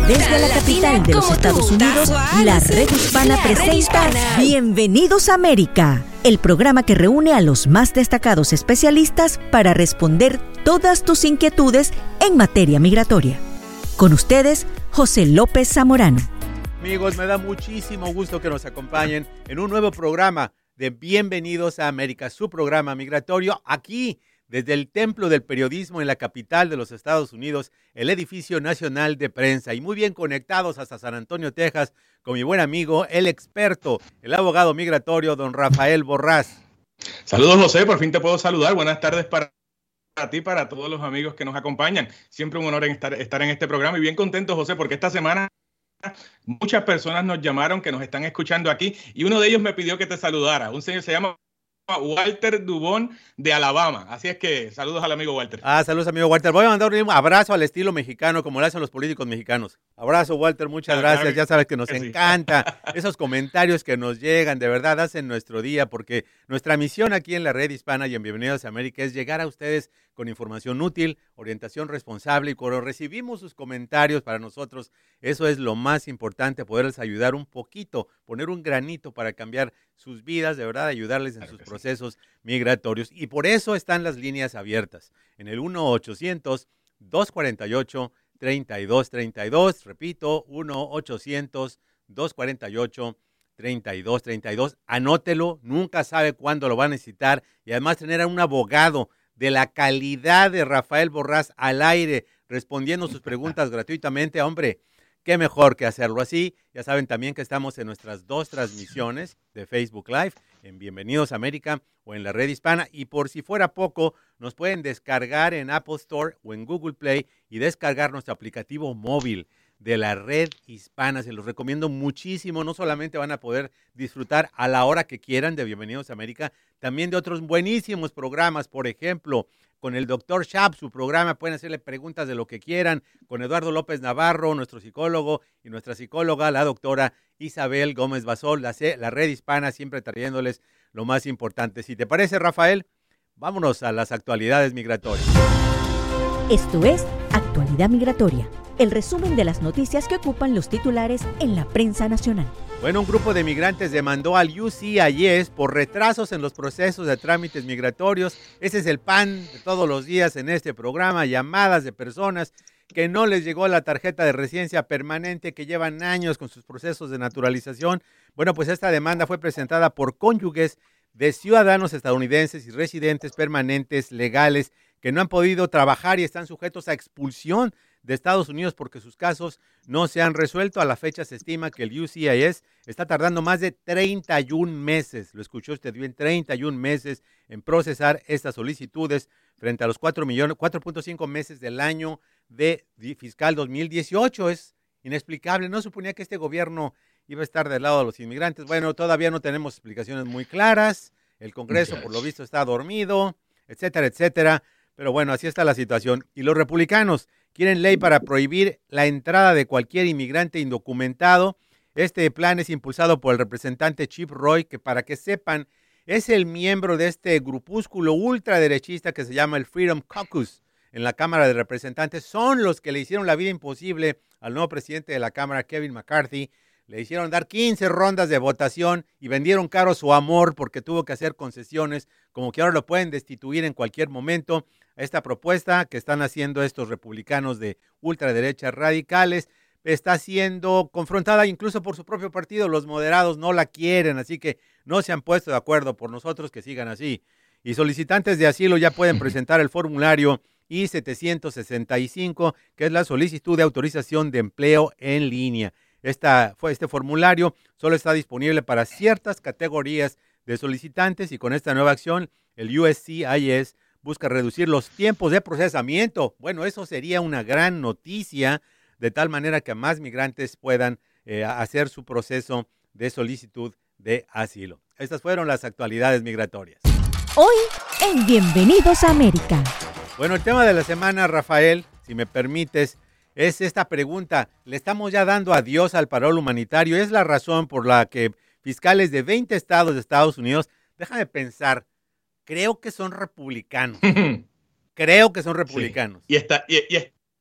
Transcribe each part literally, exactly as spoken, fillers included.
Desde la capital de los Estados Unidos, la Red Hispana presenta Bienvenidos a América, el programa que reúne a los más destacados especialistas para responder todas tus inquietudes en materia migratoria. Con ustedes, José López Zamorano. Amigos, me da muchísimo gusto que nos acompañen en un nuevo programa de Bienvenidos a América, su programa migratorio, aquí desde el Templo del Periodismo en la capital de los Estados Unidos, el Edificio Nacional de Prensa, y muy bien conectados hasta San Antonio, Texas, con mi buen amigo, el experto, el abogado migratorio, don Rafael Borrás. Saludos, José, por fin te puedo saludar. Buenas tardes para ti, para todos los amigos que nos acompañan. Siempre un honor en estar, estar en este programa y bien contento, José, porque esta semana muchas personas nos llamaron que nos están escuchando aquí y uno de ellos me pidió que te saludara. Un señor se llama Walter Dubón de Alabama. Así es que saludos al amigo Walter. Ah, saludos amigo Walter. Voy a mandar un abrazo al estilo mexicano, como lo hacen los políticos mexicanos. Abrazo, Walter, muchas ah, gracias. Claro, ya sabes que nos que encanta sí. Esos comentarios que nos llegan, de verdad hacen nuestro día, porque nuestra misión aquí en la Red Hispana y en Bienvenidos a América es llegar a ustedes con información útil, orientación responsable, y cuando recibimos sus comentarios, para nosotros eso es lo más importante, poderles ayudar un poquito, poner un granito para cambiar sus vidas, de verdad, ayudarles en claro sus procesos sí. migratorios. Y por eso están las líneas abiertas en el uno ochocientos, dos cuatro ocho, tres dos tres dos, repito, uno ochocientos, dos cuatro ocho, tres dos tres dos, anótelo, nunca sabe cuándo lo va a necesitar, y además tener a un abogado de la calidad de Rafael Borrás al aire, respondiendo sus preguntas gratuitamente, hombre, qué mejor que hacerlo así. Ya saben también que estamos en nuestras dos transmisiones de Facebook Live, en Bienvenidos a América o en la Red Hispana, y por si fuera poco, nos pueden descargar en Apple Store o en Google Play y descargar nuestro aplicativo móvil de la Red Hispana. Se los recomiendo muchísimo. No solamente van a poder disfrutar a la hora que quieran de Bienvenidos a América, también de otros buenísimos programas, por ejemplo, con el doctor Shab, su programa, pueden hacerle preguntas de lo que quieran, con Eduardo López Navarro, nuestro psicólogo, y nuestra psicóloga, la doctora Isabel Gómez Basol, la, la Red Hispana, siempre trayéndoles lo más importante. Si te parece, Rafael, vámonos a las actualidades migratorias. Esto es Actualidad Migratoria, el resumen de las noticias que ocupan los titulares en la prensa nacional. Bueno, un grupo de migrantes demandó al U C I S por retrasos en los procesos de trámites migratorios. Ese es el pan de todos los días en este programa, llamadas de personas que no les llegó la tarjeta de residencia permanente, que llevan años con sus procesos de naturalización. Bueno, pues esta demanda fue presentada por cónyuges de ciudadanos estadounidenses y residentes permanentes legales que no han podido trabajar y están sujetos a expulsión de Estados Unidos porque sus casos no se han resuelto. A la fecha se estima que el U C I S está tardando más de treinta y un meses, lo escuchó usted bien, treinta y un meses en procesar estas solicitudes frente a los cuatro millones, cuatro punto cinco meses del año de fiscal dos mil dieciocho. Es inexplicable, no suponía que este gobierno iba a estar del lado de los inmigrantes. Bueno, todavía no tenemos explicaciones muy claras, el Congreso por lo visto está dormido, etcétera, etcétera. Pero bueno, así está la situación. Y los republicanos quieren ley para prohibir la entrada de cualquier inmigrante indocumentado. Este plan es impulsado por el representante Chip Roy, que para que sepan, es el miembro de este grupúsculo ultraderechista que se llama el Freedom Caucus en la Cámara de Representantes. Son los que le hicieron la vida imposible al nuevo presidente de la Cámara, Kevin McCarthy. Le hicieron dar quince rondas de votación y vendieron caro su amor porque tuvo que hacer concesiones, como que ahora lo pueden destituir en cualquier momento. Esta propuesta que están haciendo estos republicanos de ultraderecha radicales está siendo confrontada incluso por su propio partido. Los moderados no la quieren, así que no se han puesto de acuerdo. Por nosotros que sigan así. Y solicitantes de asilo ya pueden presentar el formulario I setecientos sesenta y cinco, que es la solicitud de autorización de empleo en línea. Esta, fue este formulario solo está disponible para ciertas categorías de solicitantes, y con esta nueva acción el U S C I S busca reducir los tiempos de procesamiento. Bueno, eso sería una gran noticia, de tal manera que más migrantes puedan eh, hacer su proceso de solicitud de asilo. Estas fueron las actualidades migratorias. Hoy en Bienvenidos a América. Bueno, el tema de la semana, Rafael, si me permites, es esta pregunta. ¿Le estamos ya dando adiós al parol humanitario? Es la razón por la que fiscales de veinte estados de Estados Unidos, déjame pensar, creo que son republicanos. Creo que son republicanos. Sí. Y, está, y, y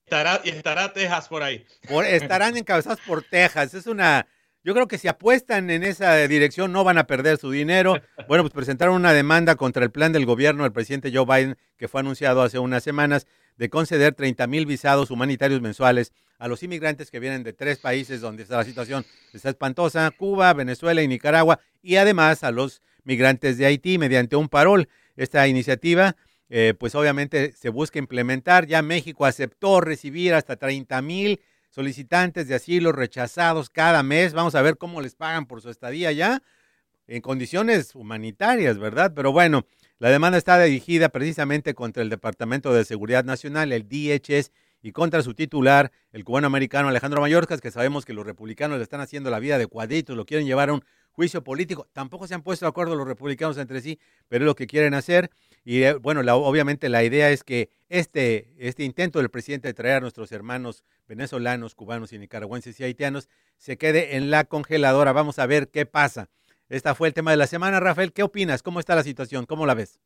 estará, y estará Texas por ahí. Por, estarán encabezados por Texas. Es una... Yo creo que si apuestan en esa dirección no van a perder su dinero. Bueno, pues presentaron una demanda contra el plan del gobierno del presidente Joe Biden, que fue anunciado hace unas semanas, de conceder treinta mil visados humanitarios mensuales a los inmigrantes que vienen de tres países donde la situación está espantosa: Cuba, Venezuela y Nicaragua, y además a los migrantes de Haití mediante un parol. Esta iniciativa, eh, pues obviamente se busca implementar. Ya México aceptó recibir hasta treinta mil solicitantes de asilo rechazados cada mes. Vamos a ver cómo les pagan por su estadía ya, en condiciones humanitarias, ¿verdad? Pero bueno, la demanda está dirigida precisamente contra el Departamento de Seguridad Nacional, el D H S, y contra su titular, el cubano-americano Alejandro Mayorkas, que sabemos que los republicanos le están haciendo la vida de cuadritos, lo quieren llevar a un juicio político. Tampoco se han puesto de acuerdo los republicanos entre sí, pero es lo que quieren hacer. Y eh, bueno, la, obviamente la idea es que este, este intento del presidente de traer a nuestros hermanos venezolanos, cubanos y nicaragüenses y haitianos se quede en la congeladora. Vamos a ver qué pasa. Este fue el tema de la semana. Rafael, ¿qué opinas? ¿Cómo está la situación? ¿Cómo la ves?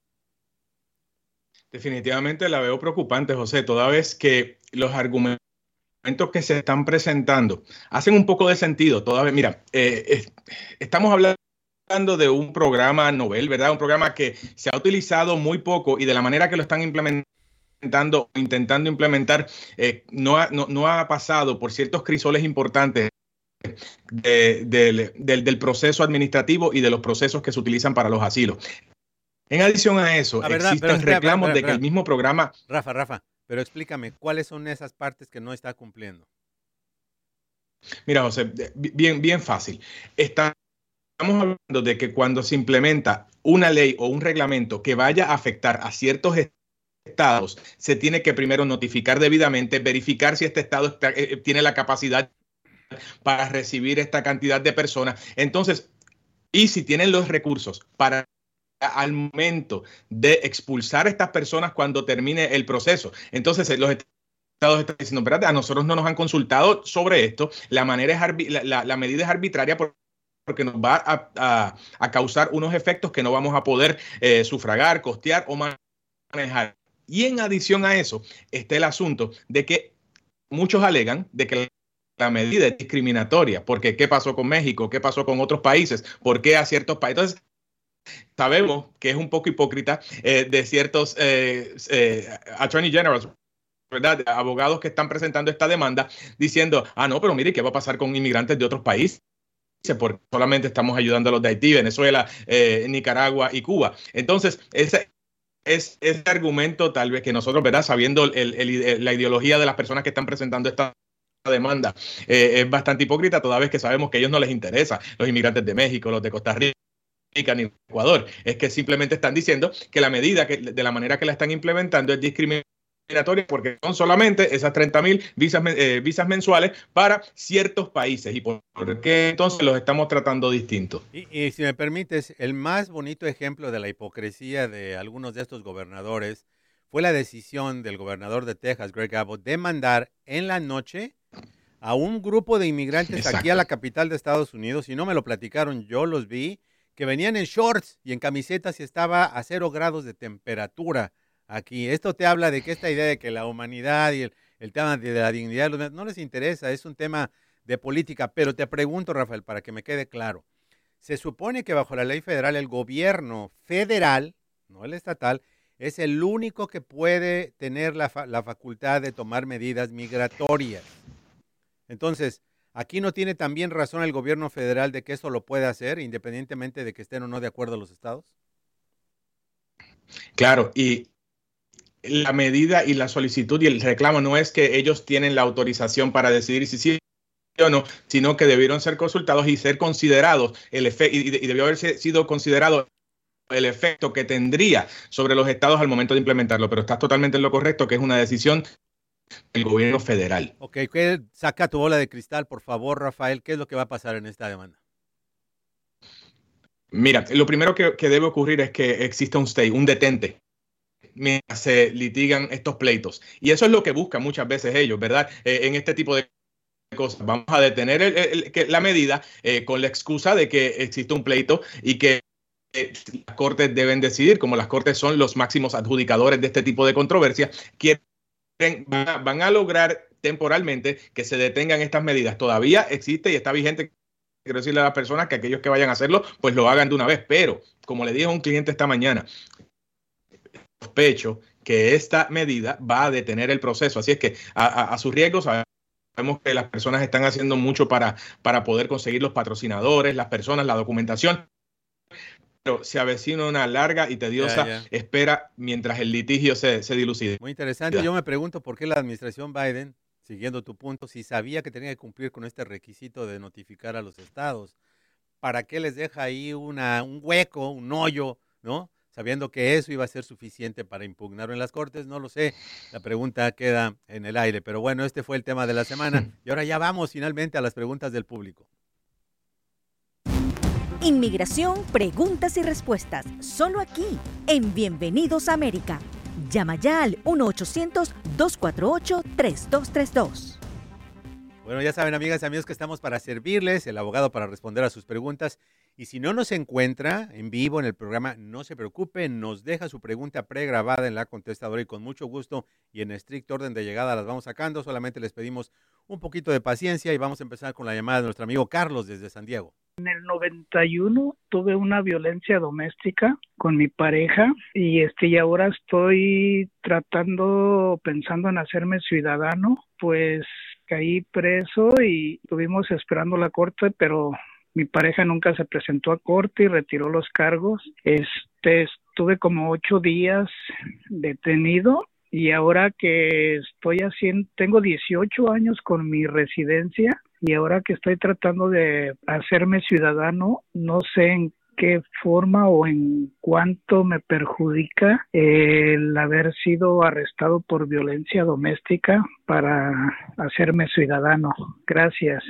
Definitivamente la veo preocupante, José, toda vez que los argumentos que se están presentando hacen un poco de sentido. Toda vez, mira, eh, eh, estamos hablando de un programa novel, ¿verdad? Un programa que se ha utilizado muy poco y de la manera que lo están implementando, intentando implementar, eh, no, ha, no, no ha pasado por ciertos crisoles importantes de, de, de, del proceso administrativo y de los procesos que se utilizan para los asilos. En adición a eso, la verdad, existen espera, reclamos espera, espera, de que el mismo programa... Rafa, Rafa, pero explícame, ¿cuáles son esas partes que no está cumpliendo? Mira, José, bien, bien fácil. Estamos hablando de que cuando se implementa una ley o un reglamento que vaya a afectar a ciertos estados, se tiene que primero notificar debidamente, verificar si este estado está, eh, tiene la capacidad para recibir esta cantidad de personas. Entonces, y si tienen los recursos para al momento de expulsar a estas personas cuando termine el proceso. Entonces, los estados están diciendo, espérate, a nosotros no nos han consultado sobre esto, la, manera es la, la, la medida es arbitraria porque nos va a, a, a causar unos efectos que no vamos a poder eh, sufragar, costear o manejar. Y en adición a eso, está el asunto de que muchos alegan de que la medida es discriminatoria, porque ¿qué pasó con México? ¿Qué pasó con otros países? ¿Por qué a ciertos países? Entonces, sabemos que es un poco hipócrita eh, de ciertos eh, eh, attorney generals, ¿verdad? Abogados que están presentando esta demanda diciendo, ah, no, pero mire, ¿qué va a pasar con inmigrantes de otros países? Porque solamente estamos ayudando a los de Haití, Venezuela, eh, Nicaragua y Cuba. Entonces, ese es ese argumento tal vez que nosotros, ¿verdad? Sabiendo el, el, la ideología de las personas que están presentando esta demanda, eh, es bastante hipócrita, toda vez que sabemos que a ellos no les interesa los inmigrantes de México, los de Costa Rica, ni Ecuador. Es que simplemente están diciendo que la medida, que de la manera que la están implementando, es discriminatoria porque son solamente esas treinta mil visas, eh, visas mensuales para ciertos países. ¿Y por qué entonces los estamos tratando distintos? Y, y si me permites, el más bonito ejemplo de la hipocresía de algunos de estos gobernadores fue la decisión del gobernador de Texas, Greg Abbott, de mandar en la noche a un grupo de inmigrantes Exacto. aquí a la capital de Estados Unidos. Y no me lo platicaron, yo los vi, que venían en shorts y en camisetas y estaba a cero grados de temperatura aquí. Esto te habla de que esta idea de que la humanidad y el, el tema de la dignidad no les interesa, es un tema de política. Pero te pregunto, Rafael, para que me quede claro, se supone que bajo la ley federal el gobierno federal, no el estatal, es el único que puede tener la, fa- la facultad de tomar medidas migratorias. Entonces, ¿aquí no tiene también razón el gobierno federal de que eso lo puede hacer, independientemente de que estén o no de acuerdo los estados? Claro, y la medida y la solicitud y el reclamo no es que ellos tienen la autorización para decidir si sí o no, sino que debieron ser consultados y ser considerados el efecto, y, y debió haber sido considerado el efecto que tendría sobre los estados al momento de implementarlo. Pero estás totalmente en lo correcto, que es una decisión el gobierno federal. Ok, saca tu bola de cristal, por favor, Rafael. ¿Qué es lo que va a pasar en esta demanda? Mira, lo primero que, que debe ocurrir es que exista un stay, un detente, mientras se litigan estos pleitos. Y eso es lo que buscan muchas veces ellos, ¿verdad? Eh, en este tipo de cosas. Vamos a detener el, el, el, la medida eh, con la excusa de que existe un pleito y que eh, las cortes deben decidir, como las cortes son los máximos adjudicadores de este tipo de controversia, quieren van a, van a lograr temporalmente que se detengan estas medidas. Todavía existe y está vigente. Quiero decirle a las personas que aquellos que vayan a hacerlo, pues lo hagan de una vez. Pero, como le dije a un cliente esta mañana, sospecho que esta medida va a detener el proceso. Así es que a, a, a su riesgo sabemos que las personas están haciendo mucho para, para poder conseguir los patrocinadores, las personas, la documentación. Pero se avecina una larga y tediosa yeah, yeah. espera mientras el litigio se, se dilucide. Muy interesante. Yeah. Yo me pregunto por qué la administración Biden, siguiendo tu punto, si sabía que tenía que cumplir con este requisito de notificar a los estados, ¿para qué les deja ahí una, un hueco, un hoyo, ¿no? Sabiendo que eso iba a ser suficiente para impugnarlo en las cortes, no lo sé. La pregunta queda en el aire. Pero bueno, este fue el tema de la semana. Y ahora ya vamos finalmente a las preguntas del público. Inmigración, preguntas y respuestas. Solo aquí, en Bienvenidos a América. Llama ya al uno ochocientos, dos cuatro ocho, tres dos tres dos. Bueno, ya saben, amigas y amigos, que estamos para servirles, el abogado para responder a sus preguntas. Y si no nos encuentra en vivo en el programa, no se preocupe, nos deja su pregunta pregrabada en la contestadora y con mucho gusto y en estricto orden de llegada las vamos sacando. Solamente les pedimos un poquito de paciencia y vamos a empezar con la llamada de nuestro amigo Carlos desde San Diego. En el noventa y uno tuve una violencia doméstica con mi pareja y este y ahora estoy tratando, pensando en hacerme ciudadano, pues caí preso y estuvimos esperando la corte, pero mi pareja nunca se presentó a corte y retiró los cargos. Este, estuve como ocho días detenido y ahora que estoy haciendo, tengo dieciocho años con mi residencia y ahora que estoy tratando de hacerme ciudadano, no sé en qué forma o en cuánto me perjudica el haber sido arrestado por violencia doméstica para hacerme ciudadano. Gracias.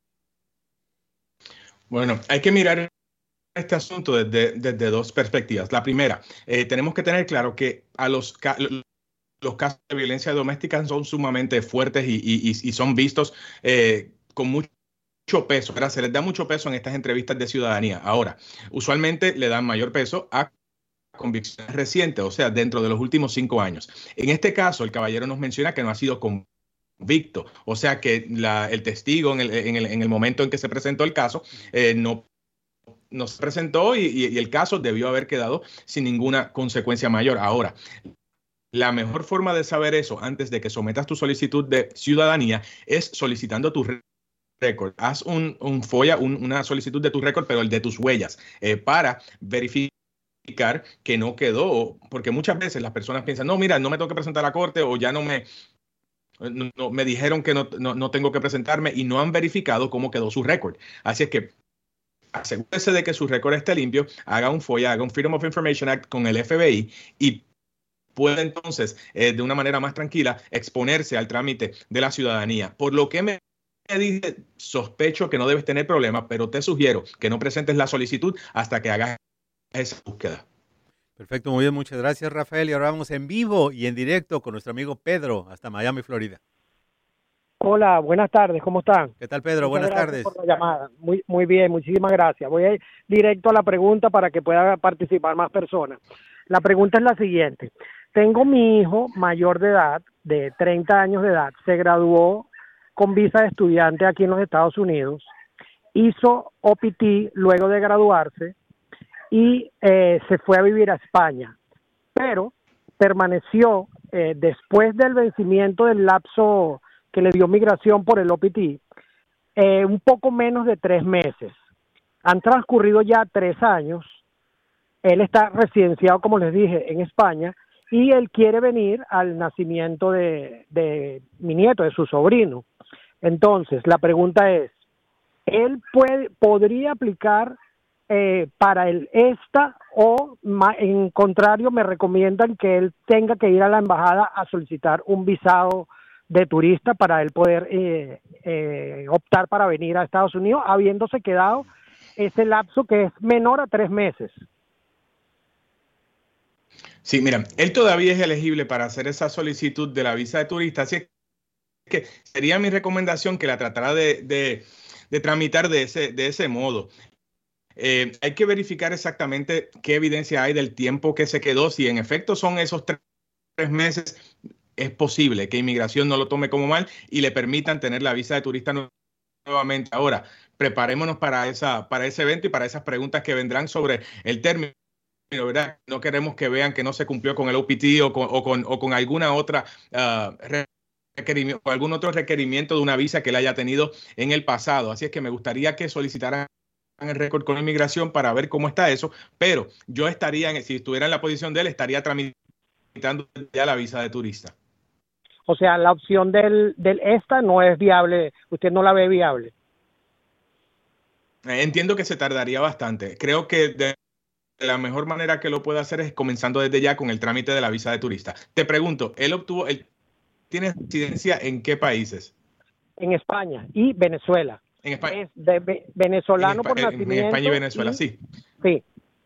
Bueno, hay que mirar este asunto desde, desde dos perspectivas. La primera, eh, tenemos que tener claro que a los, los casos de violencia doméstica son sumamente fuertes y, y, y son vistos eh, con mucho peso, ¿verdad? Se les da mucho peso en estas entrevistas de ciudadanía. Ahora, usualmente le dan mayor peso a convicciones recientes, o sea, dentro de los últimos cinco años. En este caso, el caballero nos menciona que no ha sido convicto, o sea que la, el testigo en el, en, el, en el momento en que se presentó el caso eh, no, no se presentó y, y, y el caso debió haber quedado sin ninguna consecuencia mayor. Ahora, la mejor forma de saber eso antes de que sometas tu solicitud de ciudadanía es solicitando tu récord. Haz un, un FOIA, un, una solicitud de tu récord, pero el de tus huellas, eh, para verificar que no quedó, porque muchas veces las personas piensan, no, mira, no me tengo que presentar a la corte o ya no me, no, no, me dijeron que no, no, no tengo que presentarme y no han verificado cómo quedó su récord. Así es que asegúrese de que su récord esté limpio, haga un FOIA, haga un Freedom of Information Act con el F B I y puede entonces, eh, de una manera más tranquila, exponerse al trámite de la ciudadanía. Por lo que me dice, sospecho que no debes tener problemas, pero te sugiero que no presentes la solicitud hasta que hagas esa búsqueda. Perfecto, muy bien, muchas gracias, Rafael. Y ahora vamos en vivo y en directo con nuestro amigo Pedro hasta Miami, Florida. Hola, buenas tardes, ¿cómo están? ¿Qué tal, Pedro? Muchas buenas tardes. Por la llamada. Muy, muy bien, muchísimas gracias. Voy a ir directo a la pregunta para que puedan participar más personas. La pregunta es la siguiente. Tengo mi hijo mayor de edad, de treinta años de edad, se graduó con visa de estudiante aquí en los Estados Unidos, hizo O P T luego de graduarse y eh, se fue a vivir a España, pero permaneció eh, después del vencimiento del lapso que le dio migración por el O P T, eh, un poco menos de tres meses. Han transcurrido ya tres años, él está residenciado, como les dije, en España, y él quiere venir al nacimiento de, de mi nieto, de su sobrino. Entonces, la pregunta es, ¿él puede, podría aplicar eh, para el ESTA o, ma, en contrario, me recomiendan que él tenga que ir a la embajada a solicitar un visado de turista para él poder eh, eh, optar para venir a Estados Unidos, habiéndose quedado ese lapso que es menor a tres meses? Sí, mira, él todavía es elegible para hacer esa solicitud de la visa de turista, así que sería mi recomendación que la tratara de, de, de tramitar de ese, de ese modo. Eh, hay que verificar exactamente qué evidencia hay del tiempo que se quedó, si en efecto son esos tres, tres meses. es posible que inmigración no lo tome como mal y le permitan tener la visa de turista nuevamente. Ahora, preparémonos para, esa, para ese evento y para esas preguntas que vendrán sobre el término, ¿verdad? No queremos que vean que no se cumplió con el O P T o con, o con, o con alguna otra uh, requerimiento, o algún otro requerimiento de una visa que él haya tenido en el pasado. Así es que me gustaría que solicitaran el récord con inmigración para ver cómo está eso, pero yo estaría, en, si estuviera en la posición de él, estaría tramitando ya la visa de turista. O sea, la opción del, del esta no es viable, usted no la ve viable. Entiendo que se tardaría bastante. Creo que de la mejor manera que lo puede hacer es comenzando desde ya con el trámite de la visa de turista. Te pregunto, ¿él obtuvo, él tiene residencia en qué países? En España y Venezuela. En España. Es de, de, venezolano en por nacimiento. En España y Venezuela, y, sí. Sí.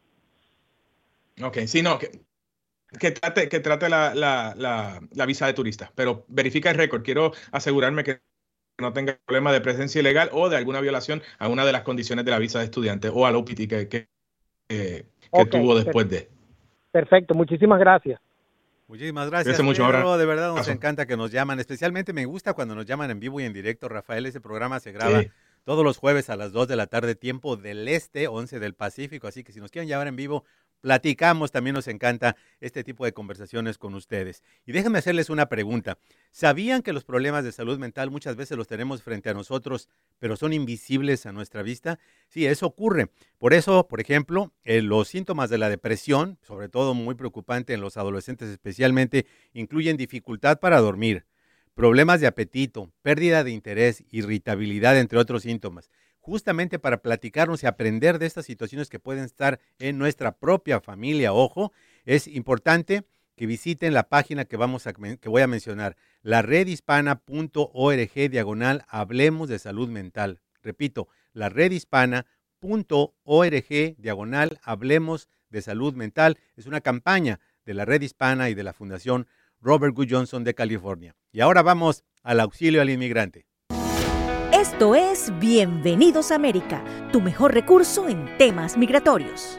Ok, sí, no, que, que trate, que trate la, la, la, la visa de turista, pero verifica el récord. Quiero asegurarme que no tenga problema de presencia ilegal o de alguna violación a una de las condiciones de la visa de estudiante o al O P T que, que, que, que okay, tuvo después de. Perfecto, muchísimas gracias. Muchísimas gracias, mucho, Pedro, de verdad nos encanta que nos llaman, especialmente me gusta cuando nos llaman en vivo y en directo, Rafael, ese programa se graba sí. todos los jueves a las dos de la tarde, tiempo del este, once del Pacífico, así que si nos quieren llamar en vivo, platicamos, también nos encanta este tipo de conversaciones con ustedes. Y déjenme hacerles una pregunta, ¿sabían que los problemas de salud mental muchas veces los tenemos frente a nosotros, pero son invisibles a nuestra vista? Sí, eso ocurre. Por eso, por ejemplo, eh, los síntomas de la depresión, sobre todo muy preocupante en los adolescentes especialmente, incluyen dificultad para dormir, problemas de apetito, pérdida de interés, irritabilidad, entre otros síntomas. Justamente para platicarnos y aprender de estas situaciones que pueden estar en nuestra propia familia, ojo, es importante que visiten la página que, vamos a, que voy a mencionar, la red hispana punto org diagonal Hablemos de Salud Mental. Repito, la red hispana punto org diagonal Hablemos de Salud Mental. Es una campaña de la Red Hispana y de la Fundación Robert Wood Johnson de California. Y ahora vamos al auxilio al inmigrante. Esto es Bienvenidos a América, tu mejor recurso en temas migratorios.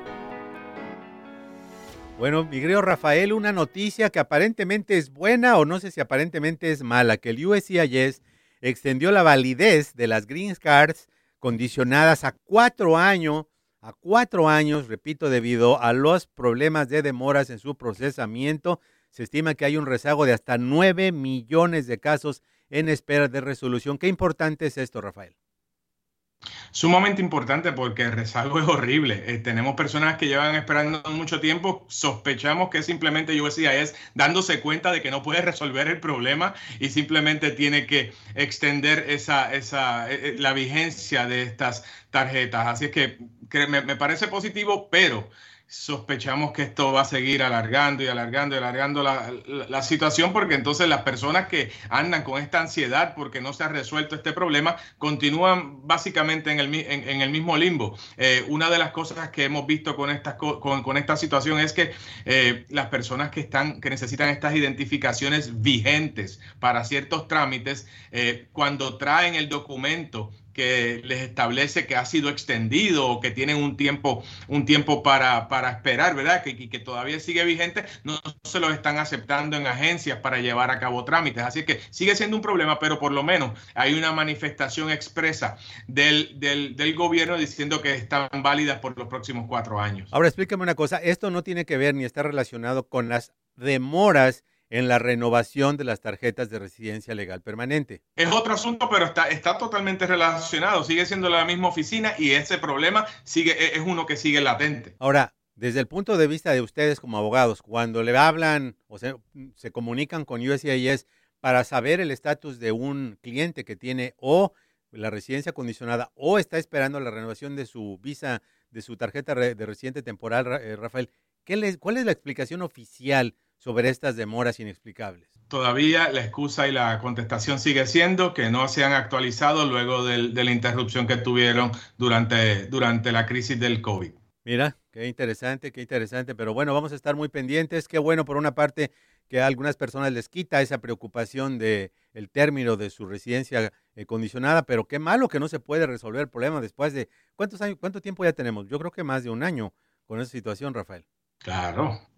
Bueno, mi querido Rafael, una noticia que aparentemente es buena o no sé si aparentemente es mala, que el U S C I S extendió la validez de las Green Cards condicionadas a cuatro años, a cuatro años, repito, debido a los problemas de demoras en su procesamiento. Se estima que hay un rezago de hasta nueve millones de casos en espera de resolución. ¿Qué importante es esto, Rafael? Sumamente importante porque el rezago es horrible. Eh, tenemos personas que llevan esperando mucho tiempo. Sospechamos que es simplemente U S C I S dándose cuenta de que no puede resolver el problema y simplemente tiene que extender esa, esa, eh, la vigencia de estas tarjetas. Así es que, que me, me parece positivo, pero sospechamos que esto va a seguir alargando y alargando y alargando la, la, la situación, porque entonces las personas que andan con esta ansiedad porque no se ha resuelto este problema continúan básicamente en el, en, en el mismo limbo. Eh, una de las cosas que hemos visto con esta, con, con esta situación es que eh, las personas que, están, que necesitan estas identificaciones vigentes para ciertos trámites, eh, cuando traen el documento que les establece que ha sido extendido o que tienen un tiempo, un tiempo para, para esperar, ¿verdad? Que, que todavía sigue vigente, no se los están aceptando en agencias para llevar a cabo trámites. Así que sigue siendo un problema, pero por lo menos hay una manifestación expresa del, del, del gobierno diciendo que están válidas por los próximos cuatro años. Ahora explícame una cosa, esto no tiene que ver ni está relacionado con las demoras en la renovación de las tarjetas de residencia legal permanente. Es otro asunto, pero está, está totalmente relacionado. Sigue siendo la misma oficina y ese problema sigue, es uno que sigue latente. Ahora, desde el punto de vista de ustedes como abogados, cuando le hablan o se, se comunican con U S C I S para saber el estatus de un cliente que tiene o la residencia condicionada o está esperando la renovación de su visa, de su tarjeta de residente temporal, Rafael, ¿qué les, ¿cuál es la explicación oficial sobre estas demoras inexplicables? Todavía la excusa y la contestación sigue siendo que no se han actualizado luego del, de la interrupción que tuvieron durante, durante la crisis del COVID. Mira, qué interesante, qué interesante, pero bueno, vamos a estar muy pendientes. Qué bueno, por una parte, que a algunas personas les quita esa preocupación de el término de su residencia eh, condicionada, pero qué malo que no se puede resolver el problema después de, ¿cuántos años, cuánto tiempo ya tenemos? Yo creo que más de un año con esa situación, Rafael. Claro.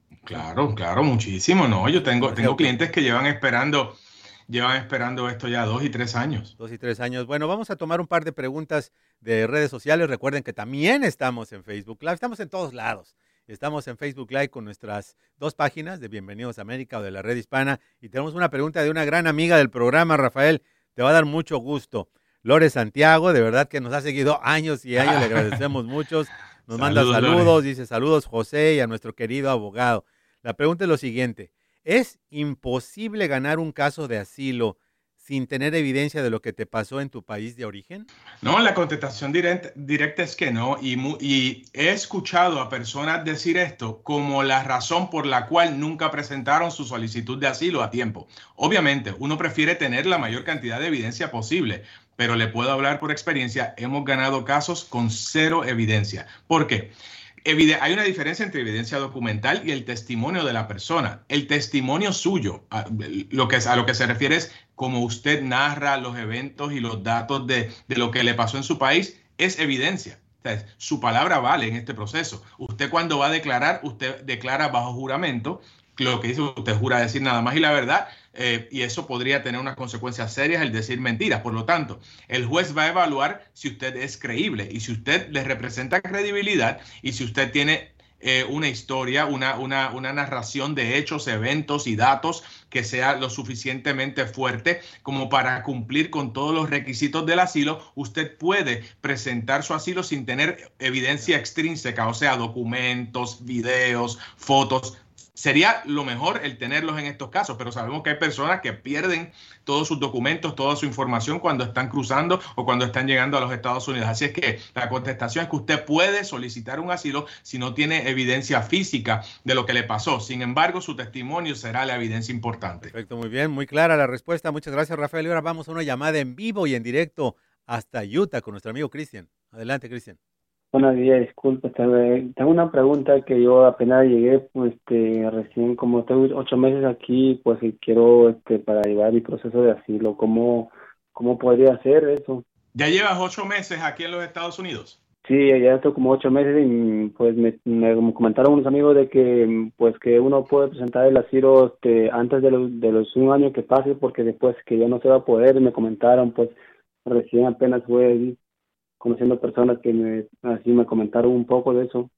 Claro, claro, muchísimo, ¿no? Yo tengo, tengo clientes que llevan esperando, llevan esperando esto ya dos y tres años. Dos y tres años. Bueno, vamos a tomar un par de preguntas de redes sociales. Recuerden que también estamos en Facebook Live, estamos en todos lados. Estamos en Facebook Live con nuestras dos páginas de Bienvenidos a América o de la Red Hispana. Y tenemos una pregunta de una gran amiga del programa, Rafael. Te va a dar mucho gusto. Lore Santiago, de verdad que nos ha seguido años y años. Le agradecemos muchos. Nos manda saludos, saludos dice saludos José y a nuestro querido abogado. La pregunta es lo siguiente. ¿Es imposible ganar un caso de asilo sin tener evidencia de lo que te pasó en tu país de origen? No, la contestación directa, directa es que no, y, y he escuchado a personas decir esto como la razón por la cual nunca presentaron su solicitud de asilo a tiempo. Obviamente, uno prefiere tener la mayor cantidad de evidencia posible, pero le puedo hablar por experiencia, hemos ganado casos con cero evidencia. ¿Por qué? Hay una diferencia entre evidencia documental y el testimonio de la persona. El testimonio suyo, a lo que, a lo que se refiere es como usted narra los eventos y los datos de, de lo que le pasó en su país, es evidencia. O sea, su palabra vale en este proceso. Usted cuando va a declarar, usted declara bajo juramento. Lo que dice usted jura decir nada más y la verdad, eh, y eso podría tener unas consecuencias serias el decir mentiras. Por lo tanto, el juez va a evaluar si usted es creíble y si usted le representa credibilidad y si usted tiene eh, una historia, una, una, una narración de hechos, eventos y datos que sea lo suficientemente fuerte como para cumplir con todos los requisitos del asilo. Usted puede presentar su asilo sin tener evidencia extrínseca, o sea, documentos, videos, fotos. Sería lo mejor el tenerlos en estos casos, pero sabemos que hay personas que pierden todos sus documentos, toda su información cuando están cruzando o cuando están llegando a los Estados Unidos. Así es que la contestación es que usted puede solicitar un asilo si no tiene evidencia física de lo que le pasó. Sin embargo, su testimonio será la evidencia importante. Perfecto, muy bien, muy clara la respuesta. Muchas gracias, Rafael. Y ahora vamos a una llamada en vivo y en directo hasta Utah con nuestro amigo Cristian. Adelante, Cristian. Buenos días, disculpe, tengo una pregunta que yo apenas llegué, pues este, recién como tengo ocho meses aquí, pues y quiero este, para llevar mi proceso de asilo, ¿cómo, cómo podría hacer eso? ¿Ya llevas ocho meses aquí en los Estados Unidos? Sí, ya estoy como ocho meses y pues me, me comentaron unos amigos de que pues que uno puede presentar el asilo este, antes de los, de los un año que pase, porque después que ya no se va a poder, me comentaron, pues recién apenas fue ahí, conociendo personas que me, así me comentaron un poco de eso.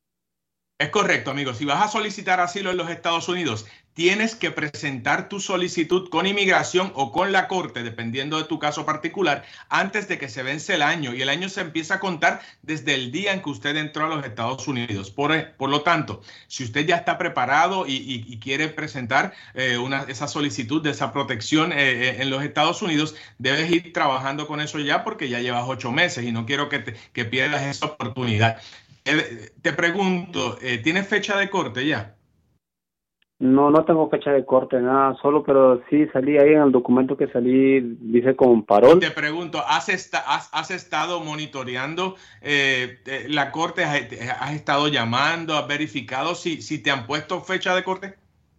Es correcto, amigo. Si vas a solicitar asilo en los Estados Unidos, tienes que presentar tu solicitud con inmigración o con la corte, dependiendo de tu caso particular, antes de que se vence el año. Y el año se empieza a contar desde el día en que usted entró a los Estados Unidos. Por, por lo tanto, si usted ya está preparado y, y, y quiere presentar eh, una, esa solicitud de esa protección eh, en los Estados Unidos, debes ir trabajando con eso ya porque ya llevas ocho meses y no quiero que, te, que pierdas esa oportunidad. Eh, te pregunto, eh, ¿tienes fecha de corte ya? No, no tengo fecha de corte, nada, solo, pero sí salí ahí en el documento que salí, dice con parol. Te pregunto, ¿has, esta, has, has estado monitoreando eh, eh, la corte? ¿Has, has estado llamando? ¿Has verificado si, si te han puesto fecha de corte?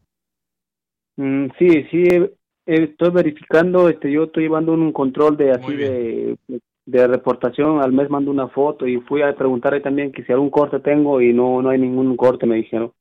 Mm, sí, sí, eh, estoy verificando, este, yo estoy llevando un control de así de... de reportación, al mes mando una foto y fui a preguntar ahí también que si algún corte tengo y no no hay ningún corte, me dijeron.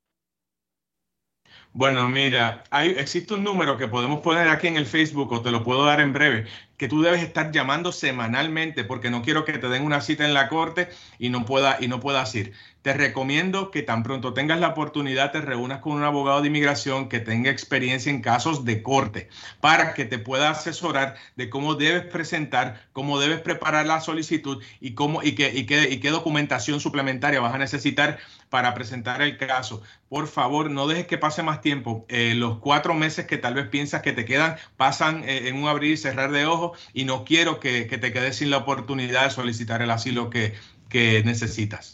Bueno, mira, hay, existe un número que podemos poner aquí en el Facebook o te lo puedo dar en breve, que tú debes estar llamando semanalmente porque no quiero que te den una cita en la corte y no pueda, y no puedas ir. Te recomiendo que tan pronto tengas la oportunidad te reúnas con un abogado de inmigración que tenga experiencia en casos de corte para que te pueda asesorar de cómo debes presentar, cómo debes preparar la solicitud y, cómo, y, qué, y, qué, y qué documentación suplementaria vas a necesitar para presentar el caso. Por favor, no dejes que pase más tiempo. Eh, los cuatro meses que tal vez piensas que te quedan pasan eh, en un abrir y cerrar de ojos y no quiero que, que te quedes sin la oportunidad de solicitar el asilo que, que necesitas.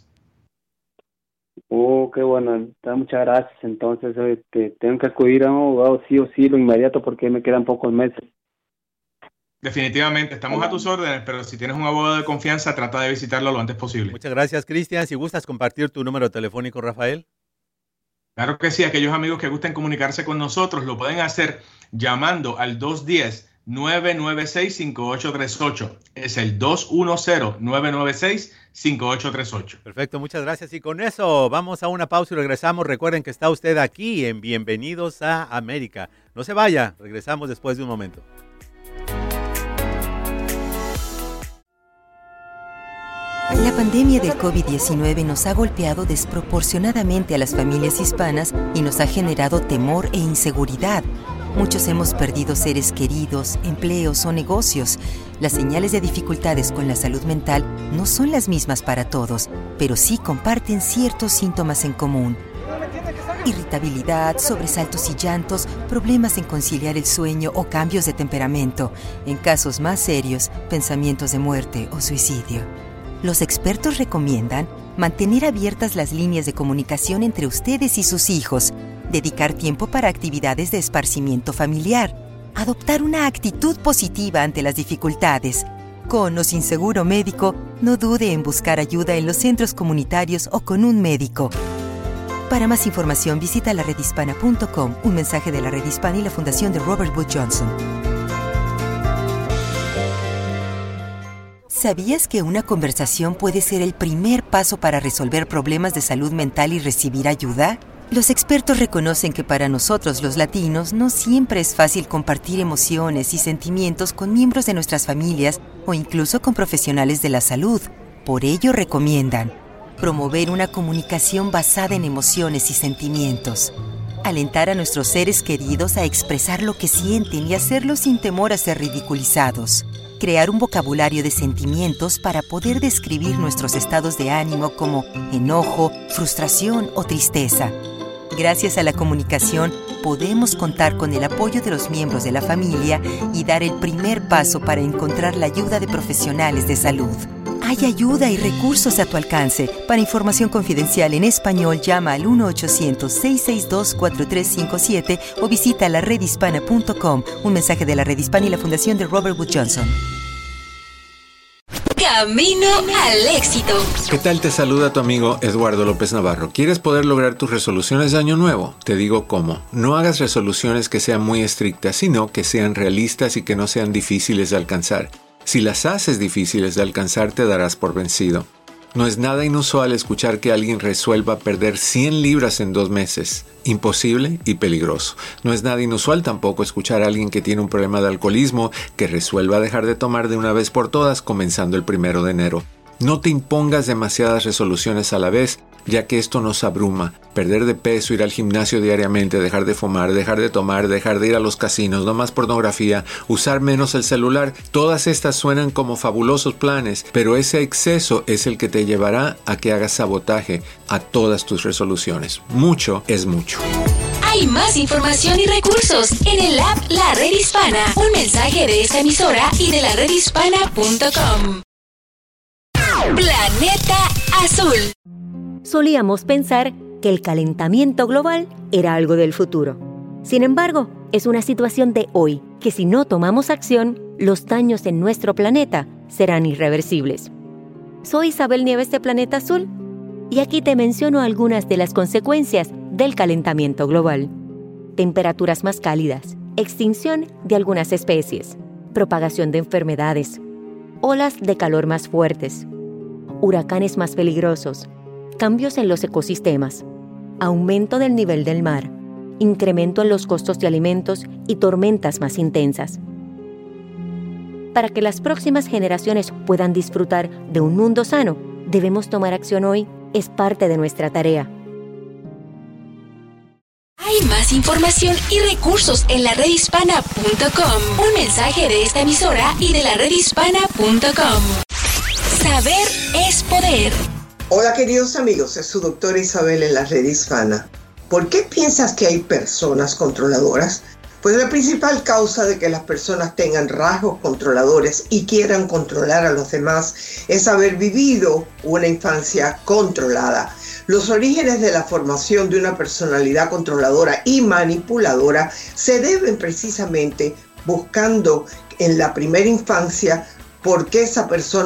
Oh, qué bueno, muchas gracias. Entonces, este, tengo que acudir a un abogado sí o sí lo inmediato porque me quedan pocos meses. Definitivamente, estamos a tus órdenes, pero si tienes un abogado de confianza, trata de visitarlo lo antes posible. Muchas gracias, Cristian. Si gustas compartir tu número telefónico, Rafael. Claro que sí, aquellos amigos que gusten comunicarse con nosotros lo pueden hacer llamando al dos uno cero, nueve nueve seis, cinco ocho tres ocho. Es el dos uno cero, nueve nueve seis, cinco ocho tres ocho. Perfecto, muchas gracias. Y con eso vamos a una pausa y regresamos. Recuerden que está usted aquí en Bienvenidos a América. No se vaya, regresamos después de un momento. La pandemia del COVID diecinueve nos ha golpeado desproporcionadamente a las familias hispanas y nos ha generado temor e inseguridad. Muchos hemos perdido seres queridos, empleos o negocios. Las señales de dificultades con la salud mental no son las mismas para todos, pero sí comparten ciertos síntomas en común. Irritabilidad, sobresaltos y llantos, problemas en conciliar el sueño o cambios de temperamento. En casos más serios, pensamientos de muerte o suicidio. Los expertos recomiendan mantener abiertas las líneas de comunicación entre ustedes y sus hijos, dedicar tiempo para actividades de esparcimiento familiar, adoptar una actitud positiva ante las dificultades. Con o sin seguro médico, no dude en buscar ayuda en los centros comunitarios o con un médico. Para más información, visita la red hispana punto com, un mensaje de la Red Hispana y la Fundación de Robert Wood Johnson. ¿Sabías que una conversación puede ser el primer paso para resolver problemas de salud mental y recibir ayuda? Los expertos reconocen que para nosotros los latinos no siempre es fácil compartir emociones y sentimientos con miembros de nuestras familias o incluso con profesionales de la salud. Por ello recomiendan promover una comunicación basada en emociones y sentimientos, alentar a nuestros seres queridos a expresar lo que sienten y hacerlo sin temor a ser ridiculizados, crear un vocabulario de sentimientos para poder describir nuestros estados de ánimo como enojo, frustración o tristeza. Gracias a la comunicación, podemos contar con el apoyo de los miembros de la familia y dar el primer paso para encontrar la ayuda de profesionales de salud. Hay ayuda y recursos a tu alcance. Para información confidencial en español, llama al uno ochocientos, seis seis dos, cuatro tres cinco siete o visita la red hispana punto com. Un mensaje de la Red Hispana y la Fundación de Robert Wood Johnson. Camino al éxito. ¿Qué tal? Te saluda tu amigo Eduardo López Navarro. ¿Quieres poder lograr tus resoluciones de año nuevo? Te digo cómo. No hagas resoluciones que sean muy estrictas, sino que sean realistas y que no sean difíciles de alcanzar. Si las haces difíciles de alcanzar, te darás por vencido. No es nada inusual escuchar que alguien resuelva perder cien libras en dos meses. Imposible y peligroso. No es nada inusual tampoco escuchar a alguien que tiene un problema de alcoholismo que resuelva dejar de tomar de una vez por todas comenzando el primero de enero. No te impongas demasiadas resoluciones a la vez, ya que esto nos abruma. Perder de peso, ir al gimnasio diariamente, dejar de fumar, dejar de tomar, dejar de ir a los casinos, no más pornografía, usar menos el celular. Todas estas suenan como fabulosos planes, pero ese exceso es el que te llevará a que hagas sabotaje a todas tus resoluciones. Mucho es mucho. Hay más información y recursos en el app La Red Hispana. Un mensaje de esta emisora y de la red hispana punto com. Planeta Azul. Solíamos pensar que el calentamiento global era algo del futuro. Sin embargo, es una situación de hoy que si no tomamos acción, los daños en nuestro planeta serán irreversibles. Soy Isabel Nieves de Planeta Azul y aquí te menciono algunas de las consecuencias del calentamiento global. Temperaturas más cálidas, extinción de algunas especies, propagación de enfermedades, olas de calor más fuertes, huracanes más peligrosos, cambios en los ecosistemas, aumento del nivel del mar, incremento en los costos de alimentos y tormentas más intensas. Para que las próximas generaciones puedan disfrutar de un mundo sano, debemos tomar acción hoy, es parte de nuestra tarea. Hay más información y recursos en la red hispana punto com. Un mensaje de esta emisora y de la red hispana punto com. Saber es poder. Hola queridos amigos, es su doctora Isabel en la Red Hispana. ¿Por qué piensas que hay personas controladoras? Pues la principal causa de que las personas tengan rasgos controladores y quieran controlar a los demás es haber vivido una infancia controlada. Los orígenes de la formación de una personalidad controladora y manipuladora se deben precisamente buscando en la primera infancia por qué esa persona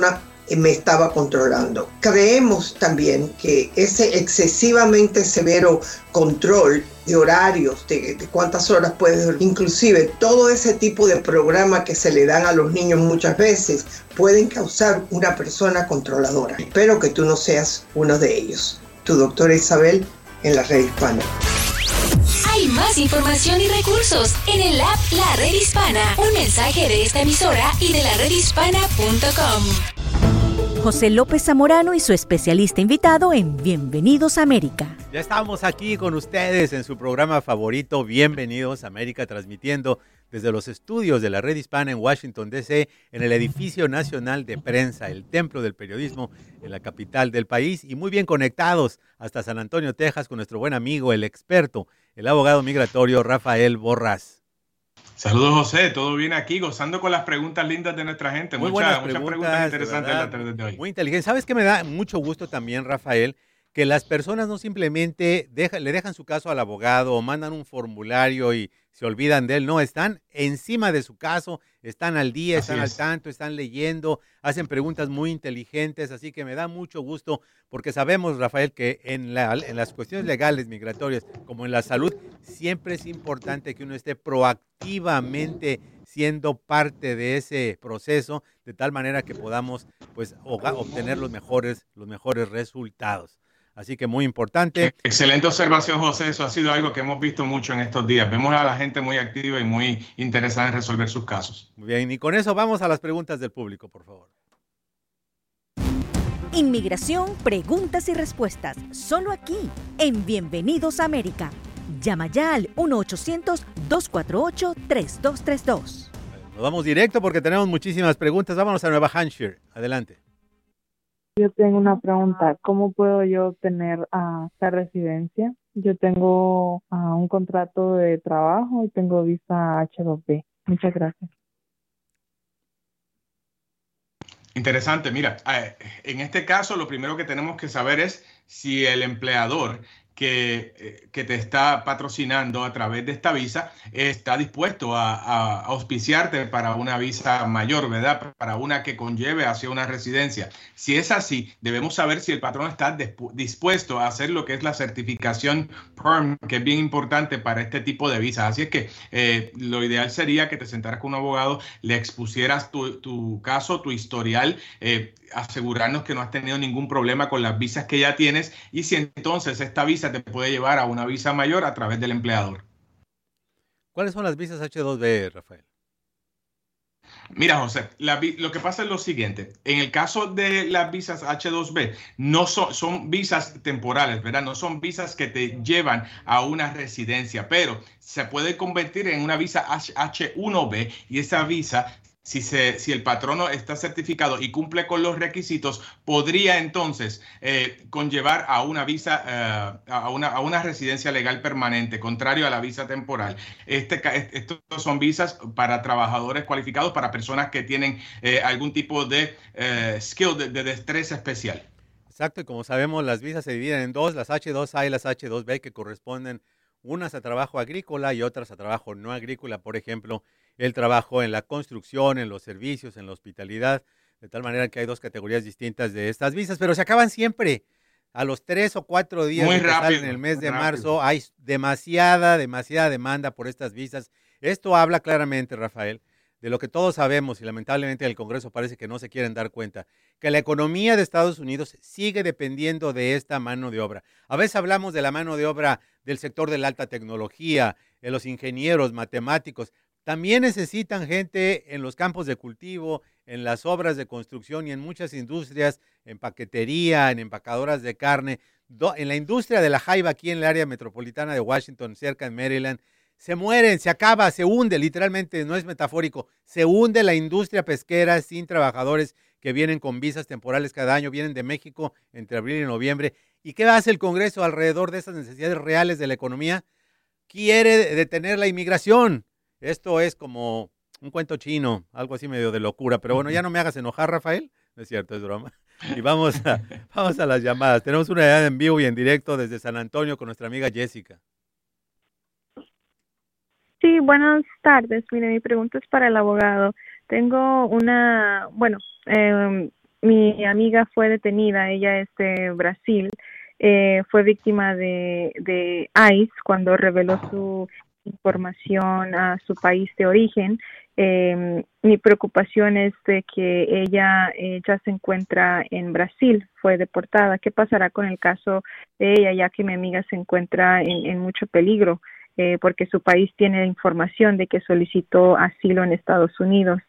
me estaba controlando. Creemos también que ese excesivamente severo control de horarios, de, de cuántas horas puedes dormir, inclusive todo ese tipo de programa que se le dan a los niños muchas veces, pueden causar una persona controladora. Espero que tú no seas uno de ellos. Tu doctora Isabel en la Red Hispana. Hay más información y recursos en el app La Red Hispana. Un mensaje de esta emisora y de la red hispana punto com. José López Zamorano y su especialista invitado en Bienvenidos a América. Ya estamos aquí con ustedes en su programa favorito, Bienvenidos a América, transmitiendo desde los estudios de la Red Hispana en Washington, D C, en el Edificio Nacional de Prensa, el templo del periodismo en la capital del país, y muy bien conectados hasta San Antonio, Texas, con nuestro buen amigo, el experto, el abogado migratorio Rafael Borrás. Saludos, José, todo bien aquí, gozando con las preguntas lindas de nuestra gente. Muy muchas, buenas muchas preguntas, preguntas interesantes de en la tarde de hoy. Muy inteligente. ¿Sabes qué me da mucho gusto también, Rafael? Que las personas no simplemente deja, le dejan su caso al abogado o mandan un formulario y se olvidan de él. No, están encima de su caso, están al día, Así están es. al tanto, están leyendo, hacen preguntas muy inteligentes. Así que me da mucho gusto porque sabemos, Rafael, que en, la, en las cuestiones legales, migratorias, como en la salud, siempre es importante que uno esté proactivamente siendo parte de ese proceso, de tal manera que podamos pues obtener los mejores, los mejores resultados. Así que muy importante. Excelente observación, José. Eso ha sido algo que hemos visto mucho en estos días. Vemos a la gente muy activa y muy interesada en resolver sus casos. Muy bien, y con eso vamos a las preguntas del público, por favor. Inmigración, preguntas y respuestas, solo aquí, en Bienvenidos a América. Llama ya al uno ochocientos, dos cuatro ocho, tres dos tres dos. Nos vamos directo porque tenemos muchísimas preguntas. Vámonos a Nueva Hampshire. Adelante. Yo tengo una pregunta. ¿Cómo puedo yo tener uh, esta residencia? Yo tengo uh, un contrato de trabajo y tengo visa H dos B. Muchas gracias. Interesante. Mira, en este caso lo primero que tenemos que saber es si el empleador que, que te está patrocinando a través de esta visa está dispuesto a, a auspiciarte para una visa mayor, ¿verdad? Para una que conlleve hacia una residencia. Si es así, debemos saber si el patrón está dispuesto a hacer lo que es la certificación P E R M, que es bien importante para este tipo de visas. Así es que eh, lo ideal sería que te sentaras con un abogado, le expusieras tu, tu caso, tu historial, eh, asegurarnos que no has tenido ningún problema con las visas que ya tienes y si entonces esta visa te puede llevar a una visa mayor a través del empleador. ¿Cuáles son las visas H dos B, Rafael? Mira, José, la, lo que pasa es lo siguiente. En el caso de las visas H dos B, no son, son visas temporales, ¿verdad? No son visas que te llevan a una residencia, pero se puede convertir en una visa H uno B y esa visa, Si, se, si el patrono está certificado y cumple con los requisitos, podría entonces eh, conllevar a una visa, eh, a, una, a una residencia legal permanente, contrario a la visa temporal. Este, estos son visas para trabajadores cualificados, para personas que tienen eh, algún tipo de eh, skill, de, de destreza especial. Exacto, y como sabemos, las visas se dividen en dos, las H dos A y las H dos B, que corresponden unas a trabajo agrícola y otras a trabajo no agrícola, por ejemplo, el trabajo en la construcción, en los servicios, en la hospitalidad, de tal manera que hay dos categorías distintas de estas visas, pero se acaban siempre. A los tres o cuatro días muy de que rápido, salen en el mes de rápido. marzo, hay demasiada, demasiada demanda por estas visas. Esto habla claramente, Rafael, de lo que todos sabemos y lamentablemente el Congreso parece que no se quieren dar cuenta, que la economía de Estados Unidos sigue dependiendo de esta mano de obra. A veces hablamos de la mano de obra del sector de la alta tecnología, de los ingenieros, matemáticos. También necesitan gente en los campos de cultivo, en las obras de construcción y en muchas industrias, en paquetería, en empacadoras de carne, do, en la industria de la jaiba aquí en el área metropolitana de Washington, cerca en Maryland. Se mueren, se acaba, se hunde, literalmente, no es metafórico, se hunde la industria pesquera sin trabajadores que vienen con visas temporales cada año, vienen de México entre abril y noviembre. ¿Y qué hace el Congreso alrededor de esas necesidades reales de la economía? Quiere detener la inmigración. Esto es como un cuento chino, algo así medio de locura, pero bueno, ya no me hagas enojar, Rafael, no es cierto, es broma. Y vamos a, vamos a las llamadas. Tenemos una llamada en vivo y en directo desde San Antonio con nuestra amiga Jessica. Sí, buenas tardes. Mire, mi pregunta es para el abogado. Tengo una, bueno, eh, mi amiga fue detenida, ella es de Brasil, eh, fue víctima de, de ICE cuando reveló su información a su país de origen. Eh, mi preocupación es de que ella eh, ya se encuentra en Brasil, fue deportada. ¿Qué pasará con el caso de ella, ya que mi amiga se encuentra en, en mucho peligro eh, porque su país tiene información de que solicitó asilo en Estados Unidos?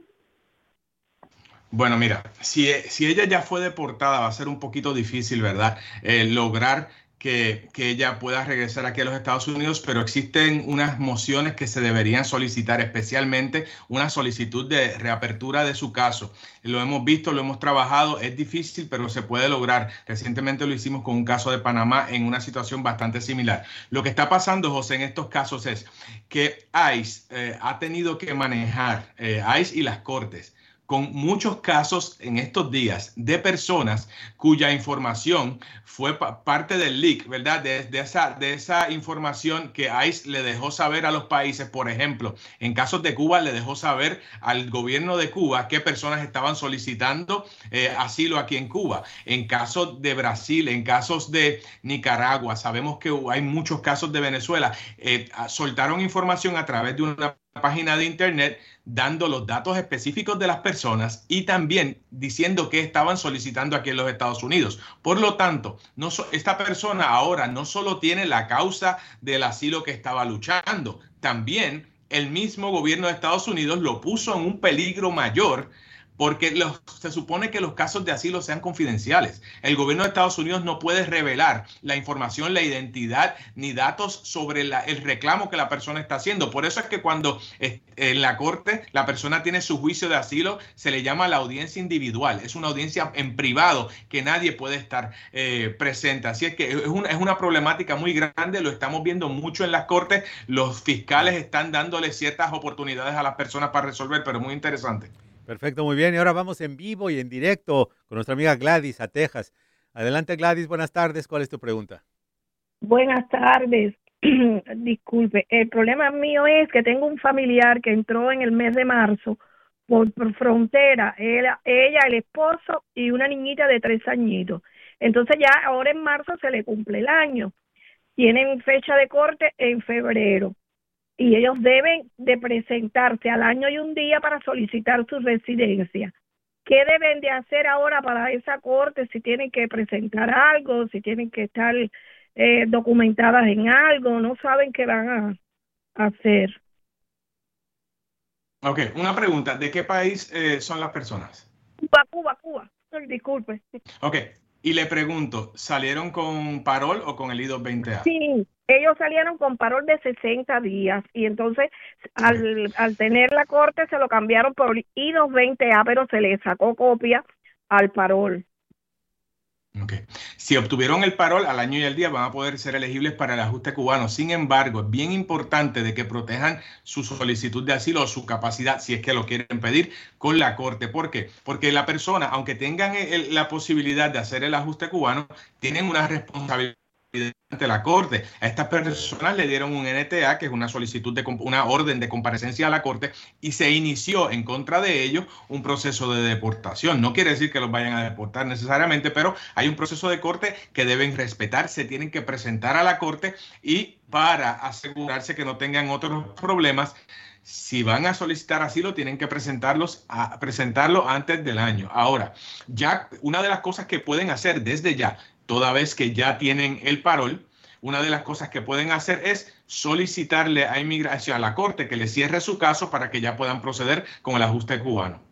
Bueno, mira, si, si ella ya fue deportada va a ser un poquito difícil, ¿verdad? Eh, lograr Que, que ella pueda regresar aquí a los Estados Unidos, pero existen unas mociones que se deberían solicitar, especialmente una solicitud de reapertura de su caso. Lo hemos visto, lo hemos trabajado, es difícil, pero se puede lograr. Recientemente lo hicimos con un caso de Panamá en una situación bastante similar. Lo que está pasando, José, en estos casos es que ICE eh, ha tenido que manejar, eh, ICE y las cortes, con muchos casos en estos días de personas cuya información fue pa parte del leak, ¿verdad? De, de, esa, de esa información que ICE le dejó saber a los países. Por ejemplo, en casos de Cuba le dejó saber al gobierno de Cuba qué personas estaban solicitando eh, asilo aquí en Cuba. En casos de Brasil, en casos de Nicaragua, sabemos que hay muchos casos de Venezuela. Eh, soltaron información a través de una página de internet dando los datos específicos de las personas y también diciendo que estaban solicitando aquí en los Estados Unidos. Por lo tanto, no so, esta persona ahora no solo tiene la causa del asilo que estaba luchando, también el mismo gobierno de Estados Unidos lo puso en un peligro mayor, porque los, se supone que los casos de asilo sean confidenciales. El gobierno de Estados Unidos no puede revelar la información, la identidad, ni datos sobre la, el reclamo que la persona está haciendo. Por eso es que cuando eh, en la corte la persona tiene su juicio de asilo, se le llama la audiencia individual. Es una audiencia en privado que nadie puede estar eh, presente. Así es que es una, es una problemática muy grande. Lo estamos viendo mucho en las cortes. Los fiscales están dándole ciertas oportunidades a las personas para resolver, pero muy interesante. Perfecto, muy bien. Y ahora vamos en vivo y en directo con nuestra amiga Gladys a Texas. Adelante, Gladys, buenas tardes. ¿Cuál es tu pregunta? Buenas tardes. Disculpe, el problema mío es que tengo un familiar que entró en el mes de marzo por, por frontera, él, ella, el esposo y una niñita de tres añitos. Entonces ya ahora en marzo se le cumple el año. Tienen fecha de corte en febrero. Y ellos deben de presentarse al año y un día para solicitar su residencia. ¿Qué deben de hacer ahora para esa corte? Si tienen que presentar algo, si tienen que estar eh, documentadas en algo, no saben qué van a hacer. Ok, una pregunta. ¿De qué país eh, son las personas? Cuba, Cuba, Cuba. Ay, disculpe. Ok, y le pregunto, ¿salieron con parol o con el I dos veinte A? Sí. Ellos salieron con parol de sesenta días y entonces al, al tener la corte se lo cambiaron por I dos veinte A, pero se le sacó copia al parol. Okay. Si obtuvieron el parol al año y al día van a poder ser elegibles para el ajuste cubano. Sin embargo, es bien importante de que protejan su solicitud de asilo o su capacidad, si es que lo quieren pedir, con la corte. ¿Por qué? Porque la persona, aunque tengan el, la posibilidad de hacer el ajuste cubano, tienen una responsabilidad ante la corte. A estas personas le dieron un N T A, que es una solicitud de una orden de comparecencia a la corte, y se inició en contra de ellos un proceso de deportación. No quiere decir que los vayan a deportar necesariamente, pero hay un proceso de corte que deben respetar, se tienen que presentar a la corte y para asegurarse que no tengan otros problemas, si van a solicitar asilo, tienen que presentarlos a, presentarlo antes del año. Ahora, ya una de las cosas que pueden hacer desde ya, toda vez que ya tienen el parol, una de las cosas que pueden hacer es solicitarle a inmigración, a la corte, que le cierre su caso para que ya puedan proceder con el ajuste cubano.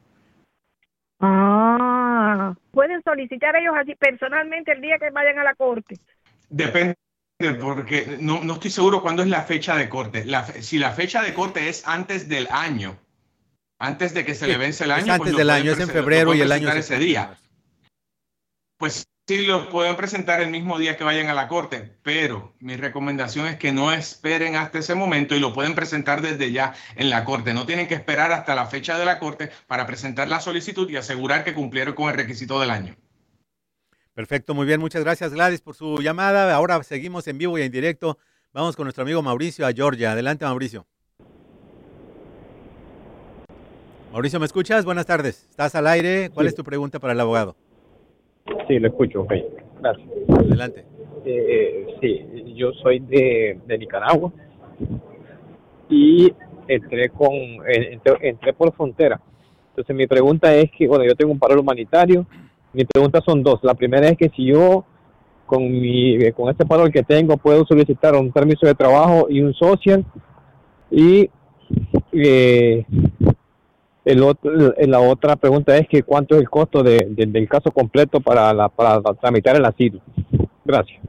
Ah, pueden solicitar ellos así personalmente el día que vayan a la corte. Depende, porque no, no estoy seguro cuándo es la fecha de corte. La, si la fecha de corte es antes del año, antes de que se sí, le vence el año, es antes pues del año, es en febrero y el año ese día. Pues sí, los pueden presentar el mismo día que vayan a la corte, pero mi recomendación es que no esperen hasta ese momento y lo pueden presentar desde ya en la corte. No tienen que esperar hasta la fecha de la corte para presentar la solicitud y asegurar que cumplieron con el requisito del año. Perfecto, muy bien. Muchas gracias, Gladys, por su llamada. Ahora seguimos en vivo y en directo. Vamos con nuestro amigo Mauricio a Georgia. Adelante, Mauricio. Mauricio, ¿me escuchas? Buenas tardes. ¿Estás al aire? ¿Cuál sí. es tu pregunta para el abogado? Sí, lo escucho, ok. Gracias. Adelante. Eh, sí, yo soy de, de Nicaragua y entré con entré, entré por frontera. Entonces mi pregunta es que, bueno, yo tengo un paro humanitario. Mis preguntas son dos. La primera es que si yo con mi con este paro que tengo puedo solicitar un permiso de trabajo y un social, y eh, el otro, la otra pregunta es que cuánto es el costo de, de, del caso completo para la para tramitar el asilo. Gracias.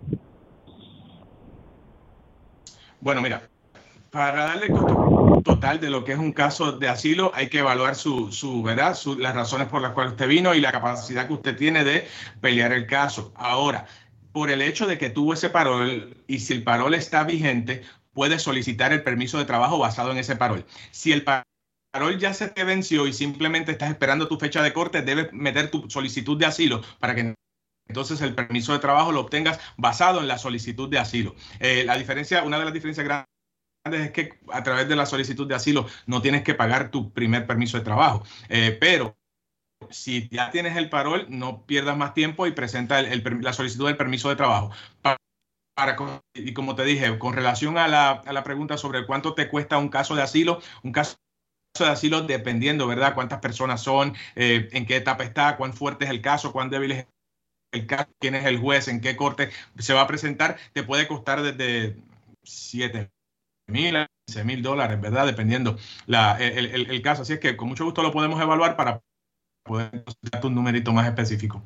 Bueno, mira, para darle costo total de lo que es un caso de asilo, hay que evaluar su, su verdad, su, las razones por las cuales usted vino y la capacidad que usted tiene de pelear el caso. Ahora, por el hecho de que tuvo ese parol y si el parol está vigente, puede solicitar el permiso de trabajo basado en ese parol. Si el parol ya se te venció y simplemente estás esperando tu fecha de corte, debes meter tu solicitud de asilo para que entonces el permiso de trabajo lo obtengas basado en la solicitud de asilo. Eh, la diferencia, una de las diferencias grandes es que a través de la solicitud de asilo no tienes que pagar tu primer permiso de trabajo, eh, pero si ya tienes el parol, no pierdas más tiempo y presenta el, el, la solicitud del permiso de trabajo. Para, para, y como te dije, con relación a la, a la pregunta sobre cuánto te cuesta un caso de asilo, un caso de asilo dependiendo, ¿verdad? Cuántas personas son, eh, en qué etapa está, cuán fuerte es el caso, cuán débil es el caso, quién es el juez, en qué corte se va a presentar, te puede costar desde siete mil a quince mil dólares, ¿verdad? Dependiendo la, el, el, el caso. Así es que con mucho gusto lo podemos evaluar para poder darte un numerito más específico.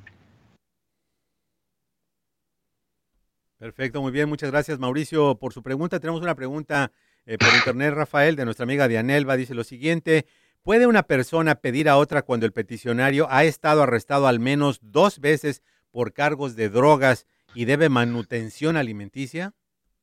Perfecto, muy bien. Muchas gracias, Mauricio, por su pregunta. Tenemos una pregunta eh, por internet, Rafael, de nuestra amiga Dianelva. Dice lo siguiente: ¿puede una persona pedir a otra cuando el peticionario ha estado arrestado al menos dos veces por cargos de drogas y debe manutención alimenticia?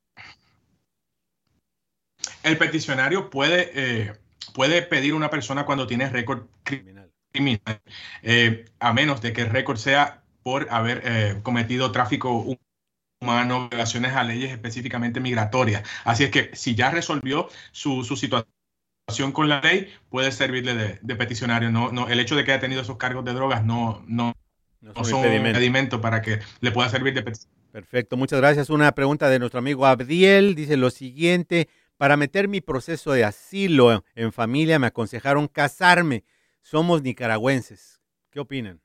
El peticionario puede, eh, puede pedir a una persona cuando tiene récord criminal, criminal eh, a menos de que el récord sea por haber eh, cometido tráfico humano, violaciones a leyes específicamente migratorias. Así es que si ya resolvió su, su situación con la ley, puede servirle de, de peticionario. No, no, el hecho de que haya tenido esos cargos de drogas no, no, no, no son un impedimento para que le pueda servir de peticionario. Perfecto, muchas gracias. Una pregunta de nuestro amigo Abdiel. Dice lo siguiente: para meter mi proceso de asilo en familia me aconsejaron casarme. Somos nicaragüenses. ¿Qué opinan?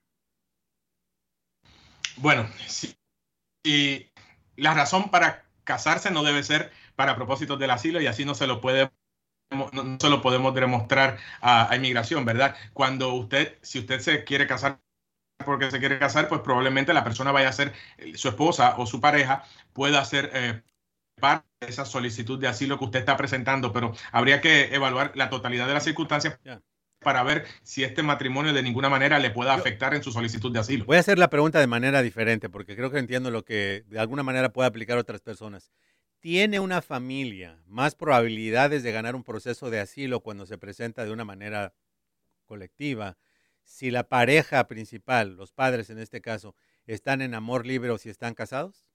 Bueno, sí, y la razón para casarse no debe ser para propósitos del asilo y así no se lo puede no, no se lo podemos demostrar a, a inmigración, ¿verdad? Cuando usted, si usted se quiere casar porque se quiere casar, pues probablemente la persona vaya a ser su esposa o su pareja, pueda ser eh, parte de esa solicitud de asilo que usted está presentando, pero habría que evaluar la totalidad de las circunstancias yeah. para ver si este matrimonio de ninguna manera le pueda afectar en su solicitud de asilo. Voy a hacer la pregunta de manera diferente porque creo que entiendo lo que de alguna manera puede aplicar a otras personas. ¿Tiene una familia más probabilidades de ganar un proceso de asilo cuando se presenta de una manera colectiva si la pareja principal, los padres en este caso, están en amor libre o si están casados?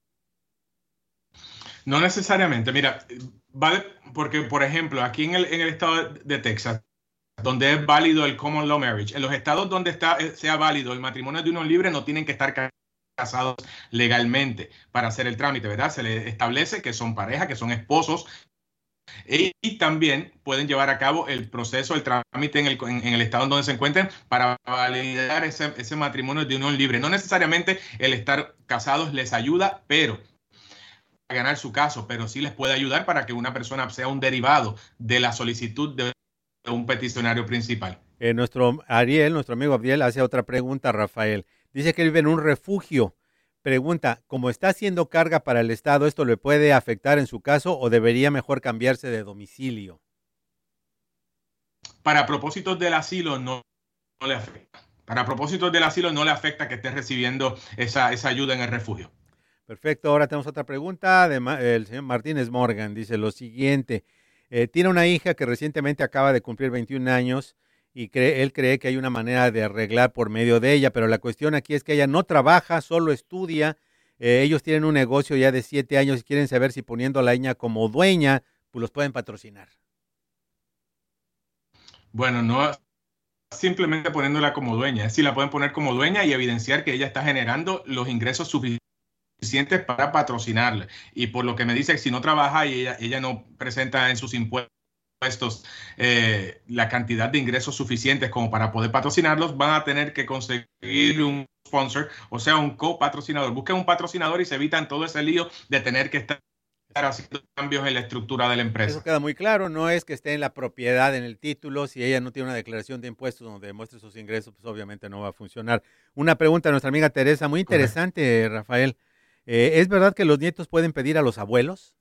No necesariamente. Mira, vale, porque por ejemplo, aquí en el, en el estado de Texas, donde es válido el common law marriage, en los estados donde está, sea válido el matrimonio de unión libre, no tienen que estar casados legalmente para hacer el trámite, ¿verdad? Se les establece que son pareja, que son esposos, y, y también pueden llevar a cabo el proceso, el trámite en el, en, en el estado en donde se encuentren para validar ese, ese matrimonio de unión libre. No necesariamente el estar casados les ayuda, pero a ganar su caso, pero sí les puede ayudar para que una persona sea un derivado de la solicitud de un peticionario principal. Eh, nuestro Ariel, nuestro amigo Abdiel, hace otra pregunta, Rafael. Dice que vive en un refugio. Pregunta, ¿cómo está haciendo carga para el Estado, esto le puede afectar en su caso o debería mejor cambiarse de domicilio? Para propósitos del asilo no, no le afecta. Para propósitos del asilo no le afecta que esté recibiendo esa, esa ayuda en el refugio. Perfecto, ahora tenemos otra pregunta del señor Martínez Morgan. Dice lo siguiente: eh, tiene una hija que recientemente acaba de cumplir veintiún años y cree, él cree que hay una manera de arreglar por medio de ella, pero la cuestión aquí es que ella no trabaja, solo estudia. Eh, ellos tienen un negocio ya de siete años y quieren saber si poniendo a la niña como dueña, pues los pueden patrocinar. Bueno, no, simplemente poniéndola como dueña. Es decir, la pueden poner como dueña y evidenciar que ella está generando los ingresos suficientes para patrocinarla. Y por lo que me dice, si no trabaja y ella, ella no presenta en sus impuestos eh, la cantidad de ingresos suficientes como para poder patrocinarlos, van a tener que conseguir un sponsor, o sea, un copatrocinador. Busquen un patrocinador y se evitan todo ese lío de tener que estar haciendo cambios en la estructura de la empresa. Eso queda muy claro, no es que esté en la propiedad, en el título. Si ella no tiene una declaración de impuestos donde demuestre sus ingresos, pues obviamente no va a funcionar. Una pregunta a nuestra amiga Teresa, muy interesante, Correcto. Rafael. Eh, ¿Es verdad que los nietos pueden pedir a los abuelos?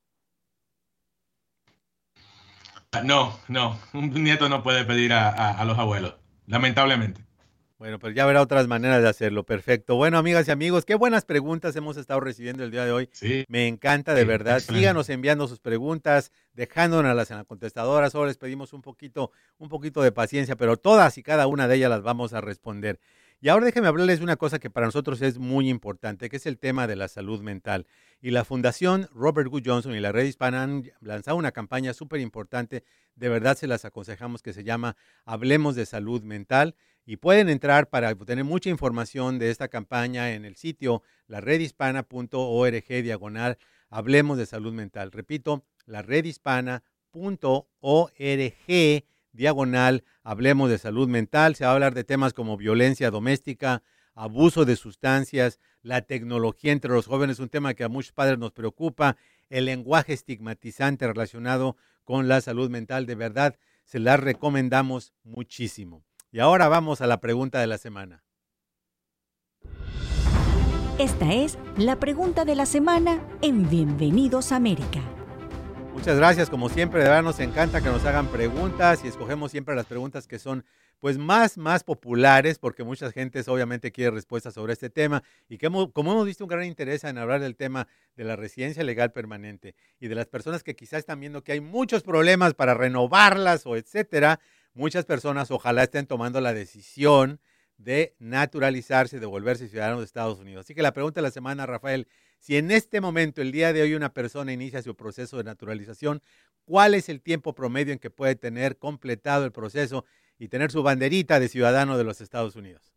No, no, un nieto no puede pedir a, a, a los abuelos, lamentablemente. Bueno, pues ya habrá otras maneras de hacerlo. Perfecto. Bueno, amigas y amigos, qué buenas preguntas hemos estado recibiendo el día de hoy. Sí. Me encanta, de sí, verdad. Excelente. Síganos enviando sus preguntas, dejándonos en la contestadora. Solo les pedimos un poquito, un poquito de paciencia, pero todas y cada una de ellas las vamos a responder. Y ahora déjenme hablarles de una cosa que para nosotros es muy importante, que es el tema de la salud mental. Y la Fundación Robert Wood Johnson y la Red Hispana han lanzado una campaña súper importante. De verdad se las aconsejamos, que se llama Hablemos de Salud Mental. Y pueden entrar para obtener mucha información de esta campaña en el sitio laredhispana punto org diagonal Hablemos de Salud Mental. Repito, laredhispana punto org diagonal Hablemos de Salud Mental. Se va a hablar de temas como violencia doméstica, abuso de sustancias, la tecnología entre los jóvenes, un tema que a muchos padres nos preocupa, el lenguaje estigmatizante relacionado con la salud mental. De verdad, se las recomendamos muchísimo. Y ahora vamos a la pregunta de la semana. Esta es la pregunta de la semana en Bienvenidos a América. Muchas gracias, como siempre, de verdad nos encanta que nos hagan preguntas y escogemos siempre las preguntas que son pues más, más populares, porque mucha gente obviamente quiere respuestas sobre este tema y que hemos, como hemos visto un gran interés en hablar del tema de la residencia legal permanente y de las personas que quizás están viendo que hay muchos problemas para renovarlas o etcétera. Muchas personas ojalá estén tomando la decisión de naturalizarse, de volverse ciudadanos de Estados Unidos. Así que la pregunta de la semana, Rafael, si en este momento, el día de hoy, una persona inicia su proceso de naturalización, ¿cuál es el tiempo promedio en que puede tener completado el proceso y tener su banderita de ciudadano de los Estados Unidos?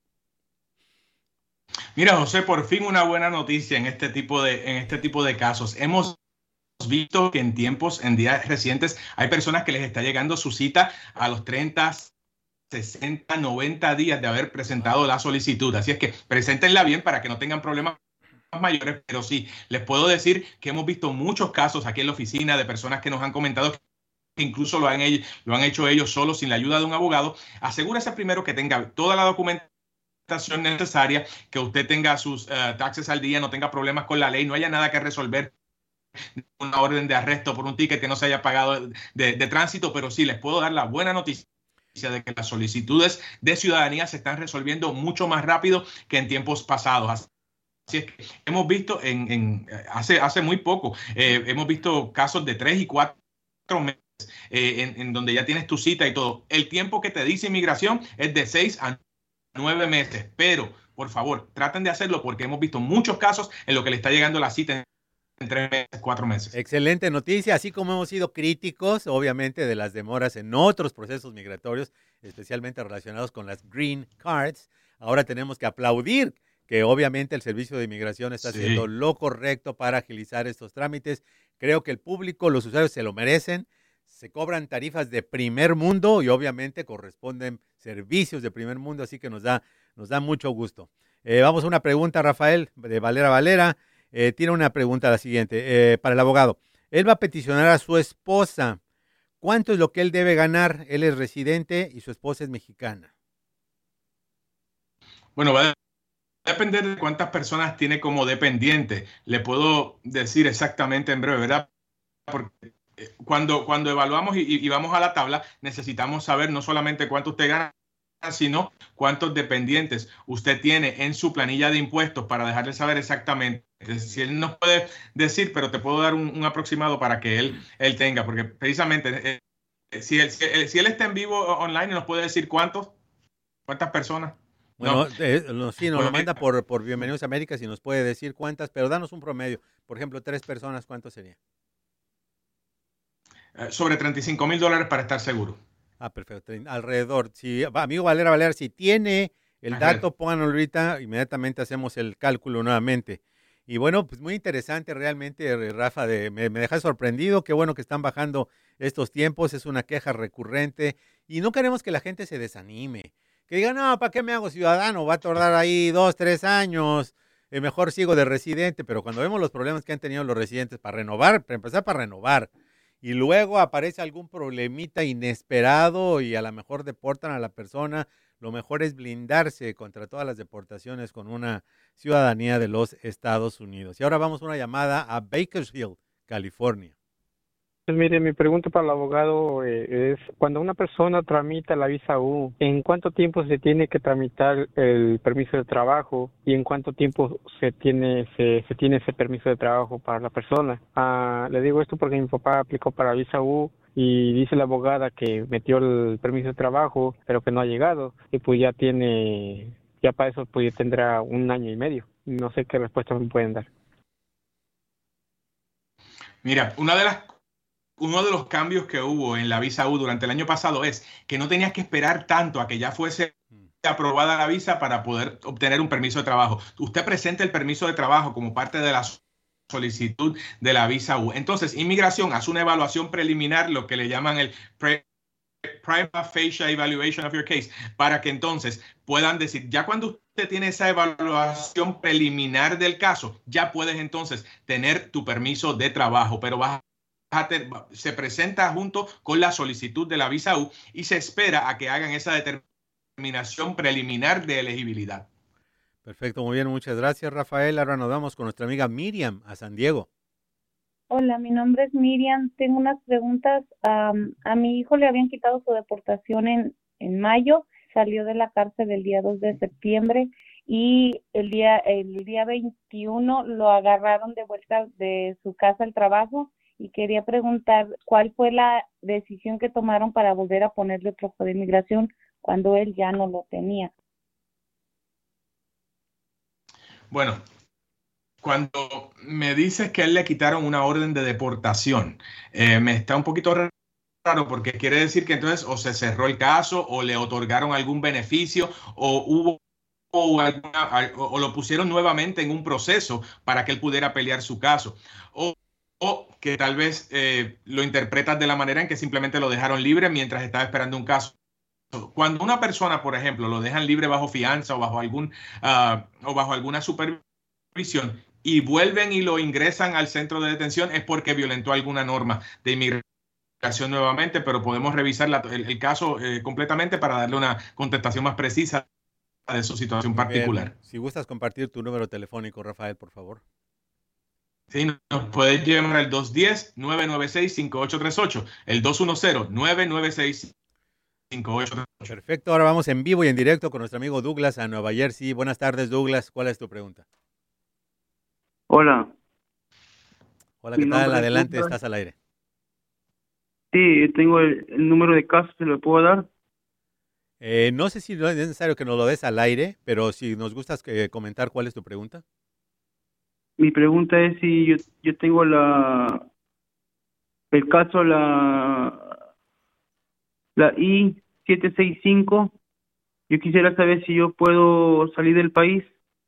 Mira, José, por fin una buena noticia en este tipo de, en este tipo de casos. Hemos visto que en tiempos, en días recientes, hay personas que les está llegando su cita a los treinta, sesenta, noventa días de haber presentado la solicitud. Así es que preséntenla bien para que no tengan problemas mayores, pero sí, les puedo decir que hemos visto muchos casos aquí en la oficina de personas que nos han comentado que incluso lo han, lo han hecho ellos solos sin la ayuda de un abogado. Asegúrese primero que tenga toda la documentación necesaria, que usted tenga sus uh, taxes al día, no tenga problemas con la ley, no haya nada que resolver, una orden de arresto por un ticket que no se haya pagado de, de tránsito, pero sí les puedo dar la buena noticia de que las solicitudes de ciudadanía se están resolviendo mucho más rápido que en tiempos pasados. Así es que hemos visto en, en hace, hace muy poco, eh, hemos visto casos de tres y cuatro meses eh, en, en donde ya tienes tu cita y todo. El tiempo que te dice inmigración es de seis a nueve meses, pero por favor, traten de hacerlo porque hemos visto muchos casos en los que le está llegando la cita en tres meses, cuatro meses. Excelente noticia, así como hemos sido críticos, obviamente, de las demoras en otros procesos migratorios, especialmente relacionados con las green cards, ahora tenemos que aplaudir que obviamente el Servicio de Inmigración está sí. haciendo lo correcto para agilizar estos trámites. Creo que el público, los usuarios se lo merecen, se cobran tarifas de primer mundo y obviamente corresponden servicios de primer mundo, así que nos da, nos da mucho gusto. Eh, vamos a una pregunta, Rafael, de Valera Valera. Eh, tiene una pregunta la siguiente, eh, para el abogado. Él va a peticionar a su esposa. ¿Cuánto es lo que él debe ganar? Él es residente y su esposa es mexicana. Bueno, va a depender de cuántas personas tiene como dependiente. Le puedo decir exactamente en breve, ¿verdad? Porque cuando, cuando evaluamos y, y vamos a la tabla, necesitamos saber no solamente cuánto usted gana, sino cuántos dependientes usted tiene en su planilla de impuestos para dejarle saber exactamente. Si él nos puede decir, pero te puedo dar un, un aproximado para que él, él tenga, porque precisamente eh, si, él, si, él, si él está en vivo online, nos puede decir cuántos, cuántas personas. Bueno, no. eh, no, sí, nos bueno, lo manda por, por Bienvenidos a América, si nos puede decir cuántas, pero danos un promedio. Por ejemplo, tres personas, ¿cuánto sería? Eh, sobre treinta y cinco mil dólares para estar seguro. Ah, perfecto. Alrededor. Si, amigo Valera, Valera, si tiene el Ajá. dato, pónganlo ahorita, inmediatamente hacemos el cálculo nuevamente. Y bueno, pues muy interesante realmente, Rafa, de, me, me deja sorprendido, qué bueno que están bajando estos tiempos, es una queja recurrente y no queremos que la gente se desanime, que diga, no, ¿para qué me hago ciudadano? Va a tardar ahí dos, tres años, eh, mejor sigo de residente, pero cuando vemos los problemas que han tenido los residentes para renovar, para empezar para renovar, y luego aparece algún problemita inesperado y a lo mejor deportan a la persona, lo mejor es blindarse contra todas las deportaciones con una ciudadanía de los Estados Unidos. Y ahora vamos a una llamada a Bakersfield, California. Pues mire, mi pregunta para el abogado eh, es, cuando una persona tramita la visa U, ¿en cuánto tiempo se tiene que tramitar el permiso de trabajo y en cuánto tiempo se tiene se, se tiene ese permiso de trabajo para la persona? Ah, le digo esto porque mi papá aplicó para visa U y dice la abogada que metió el permiso de trabajo, pero que no ha llegado y pues ya tiene, ya para eso pues ya tendrá un año y medio. No sé qué respuesta me pueden dar. Mira, una de las Uno de los cambios que hubo en la visa U durante el año pasado es que no tenías que esperar tanto a que ya fuese aprobada la visa para poder obtener un permiso de trabajo. Usted presenta el permiso de trabajo como parte de la solicitud de la visa U. Entonces, inmigración hace una evaluación preliminar, lo que le llaman el pre prima facie evaluation of your case, para que entonces puedan decir, ya cuando usted tiene esa evaluación preliminar del caso, ya puedes entonces tener tu permiso de trabajo, pero vas a se presenta junto con la solicitud de la visa U y se espera a que hagan esa determinación preliminar de elegibilidad. Perfecto, muy bien, muchas gracias, Rafael. Ahora nos vamos con nuestra amiga Miriam a San Diego. Hola, mi nombre es Miriam. Tengo unas preguntas. Um, a mi hijo le habían quitado su deportación en, en mayo, salió de la cárcel el día dos de septiembre y el día, el día veintiuno lo agarraron de vuelta de su casa al trabajo. Y quería preguntar cuál fue la decisión que tomaron para volver a ponerle otro ojo de inmigración cuando él ya no lo tenía. Bueno, cuando me dices que a él le quitaron una orden de deportación, eh, me está un poquito raro porque quiere decir que entonces o se cerró el caso o le otorgaron algún beneficio o hubo o, alguna, o lo pusieron nuevamente en un proceso para que él pudiera pelear su caso. O O que tal vez eh, lo interpretas de la manera en que simplemente lo dejaron libre mientras estaba esperando un caso. Cuando una persona, por ejemplo, lo dejan libre bajo fianza o bajo, algún, uh, o bajo alguna supervisión y vuelven y lo ingresan al centro de detención es porque violentó alguna norma de inmigración nuevamente, pero podemos revisar la, el, el caso eh, completamente para darle una contestación más precisa de su situación particular. Bien. Si gustas compartir tu número telefónico, Rafael, por favor. Sí, nos puedes llamar al dos uno cero, nueve nueve seis, cinco ocho tres ocho, el dos uno cero, nueve nueve seis, cinco ocho tres ocho. Perfecto, ahora vamos en vivo y en directo con nuestro amigo Douglas a Nueva Jersey. Buenas tardes, Douglas. ¿Cuál es tu pregunta? Hola. Hola, ¿qué tal? Adelante, estás al aire. Sí, tengo el, el número de caso, ¿se lo puedo dar? Eh, no sé si no es necesario que nos lo des al aire, pero si nos gustas eh, comentar cuál es tu pregunta. Mi pregunta es si yo, yo tengo la el caso la la I siete seis cinco. Yo quisiera saber si yo puedo salir del país.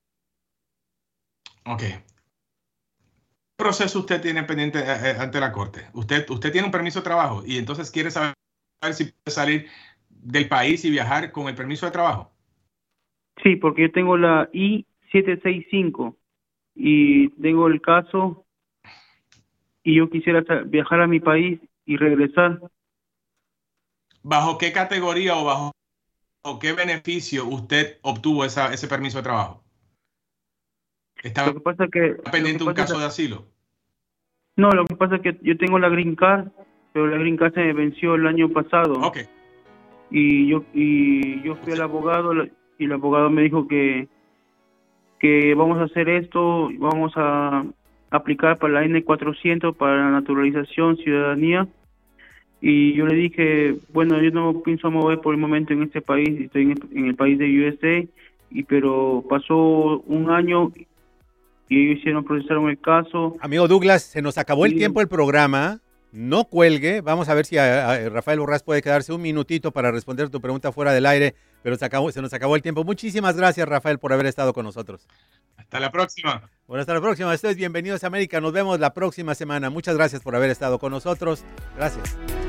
Ok. ¿Qué proceso usted tiene pendiente eh, ante la corte? Usted usted tiene un permiso de trabajo y entonces quiere saber si puede salir del país y viajar con el permiso de trabajo. Sí, porque yo tengo la I siete seis cinco. Y tengo el caso y yo quisiera viajar a mi país y regresar. ¿Bajo qué categoría o bajo o qué beneficio usted obtuvo esa, ese permiso de trabajo? ¿Está lo que pasa que, pendiente que un caso que, de asilo? No, lo que pasa es que yo tengo la Green Card, pero la Green Card se me venció el año pasado. Ok. Y yo, y yo fui al abogado y el abogado me dijo que que vamos a hacer esto, vamos a aplicar para la N cuatrocientos, para la naturalización, ciudadanía, y yo le dije, bueno, yo no pienso mover por el momento en este país, estoy en el, en el país de U S A, y pero pasó un año y ellos hicieron, procesaron el caso. Amigo Douglas, se nos acabó y... el tiempo del programa, no cuelgue. Vamos a ver si a, a Rafael Borrás puede quedarse un minutito para responder tu pregunta fuera del aire, pero se, acabó, se nos acabó el tiempo. Muchísimas gracias, Rafael, por haber estado con nosotros. Hasta la próxima. Bueno, hasta la próxima. Ustedes bienvenidos a América. Nos vemos la próxima semana. Muchas gracias por haber estado con nosotros. Gracias.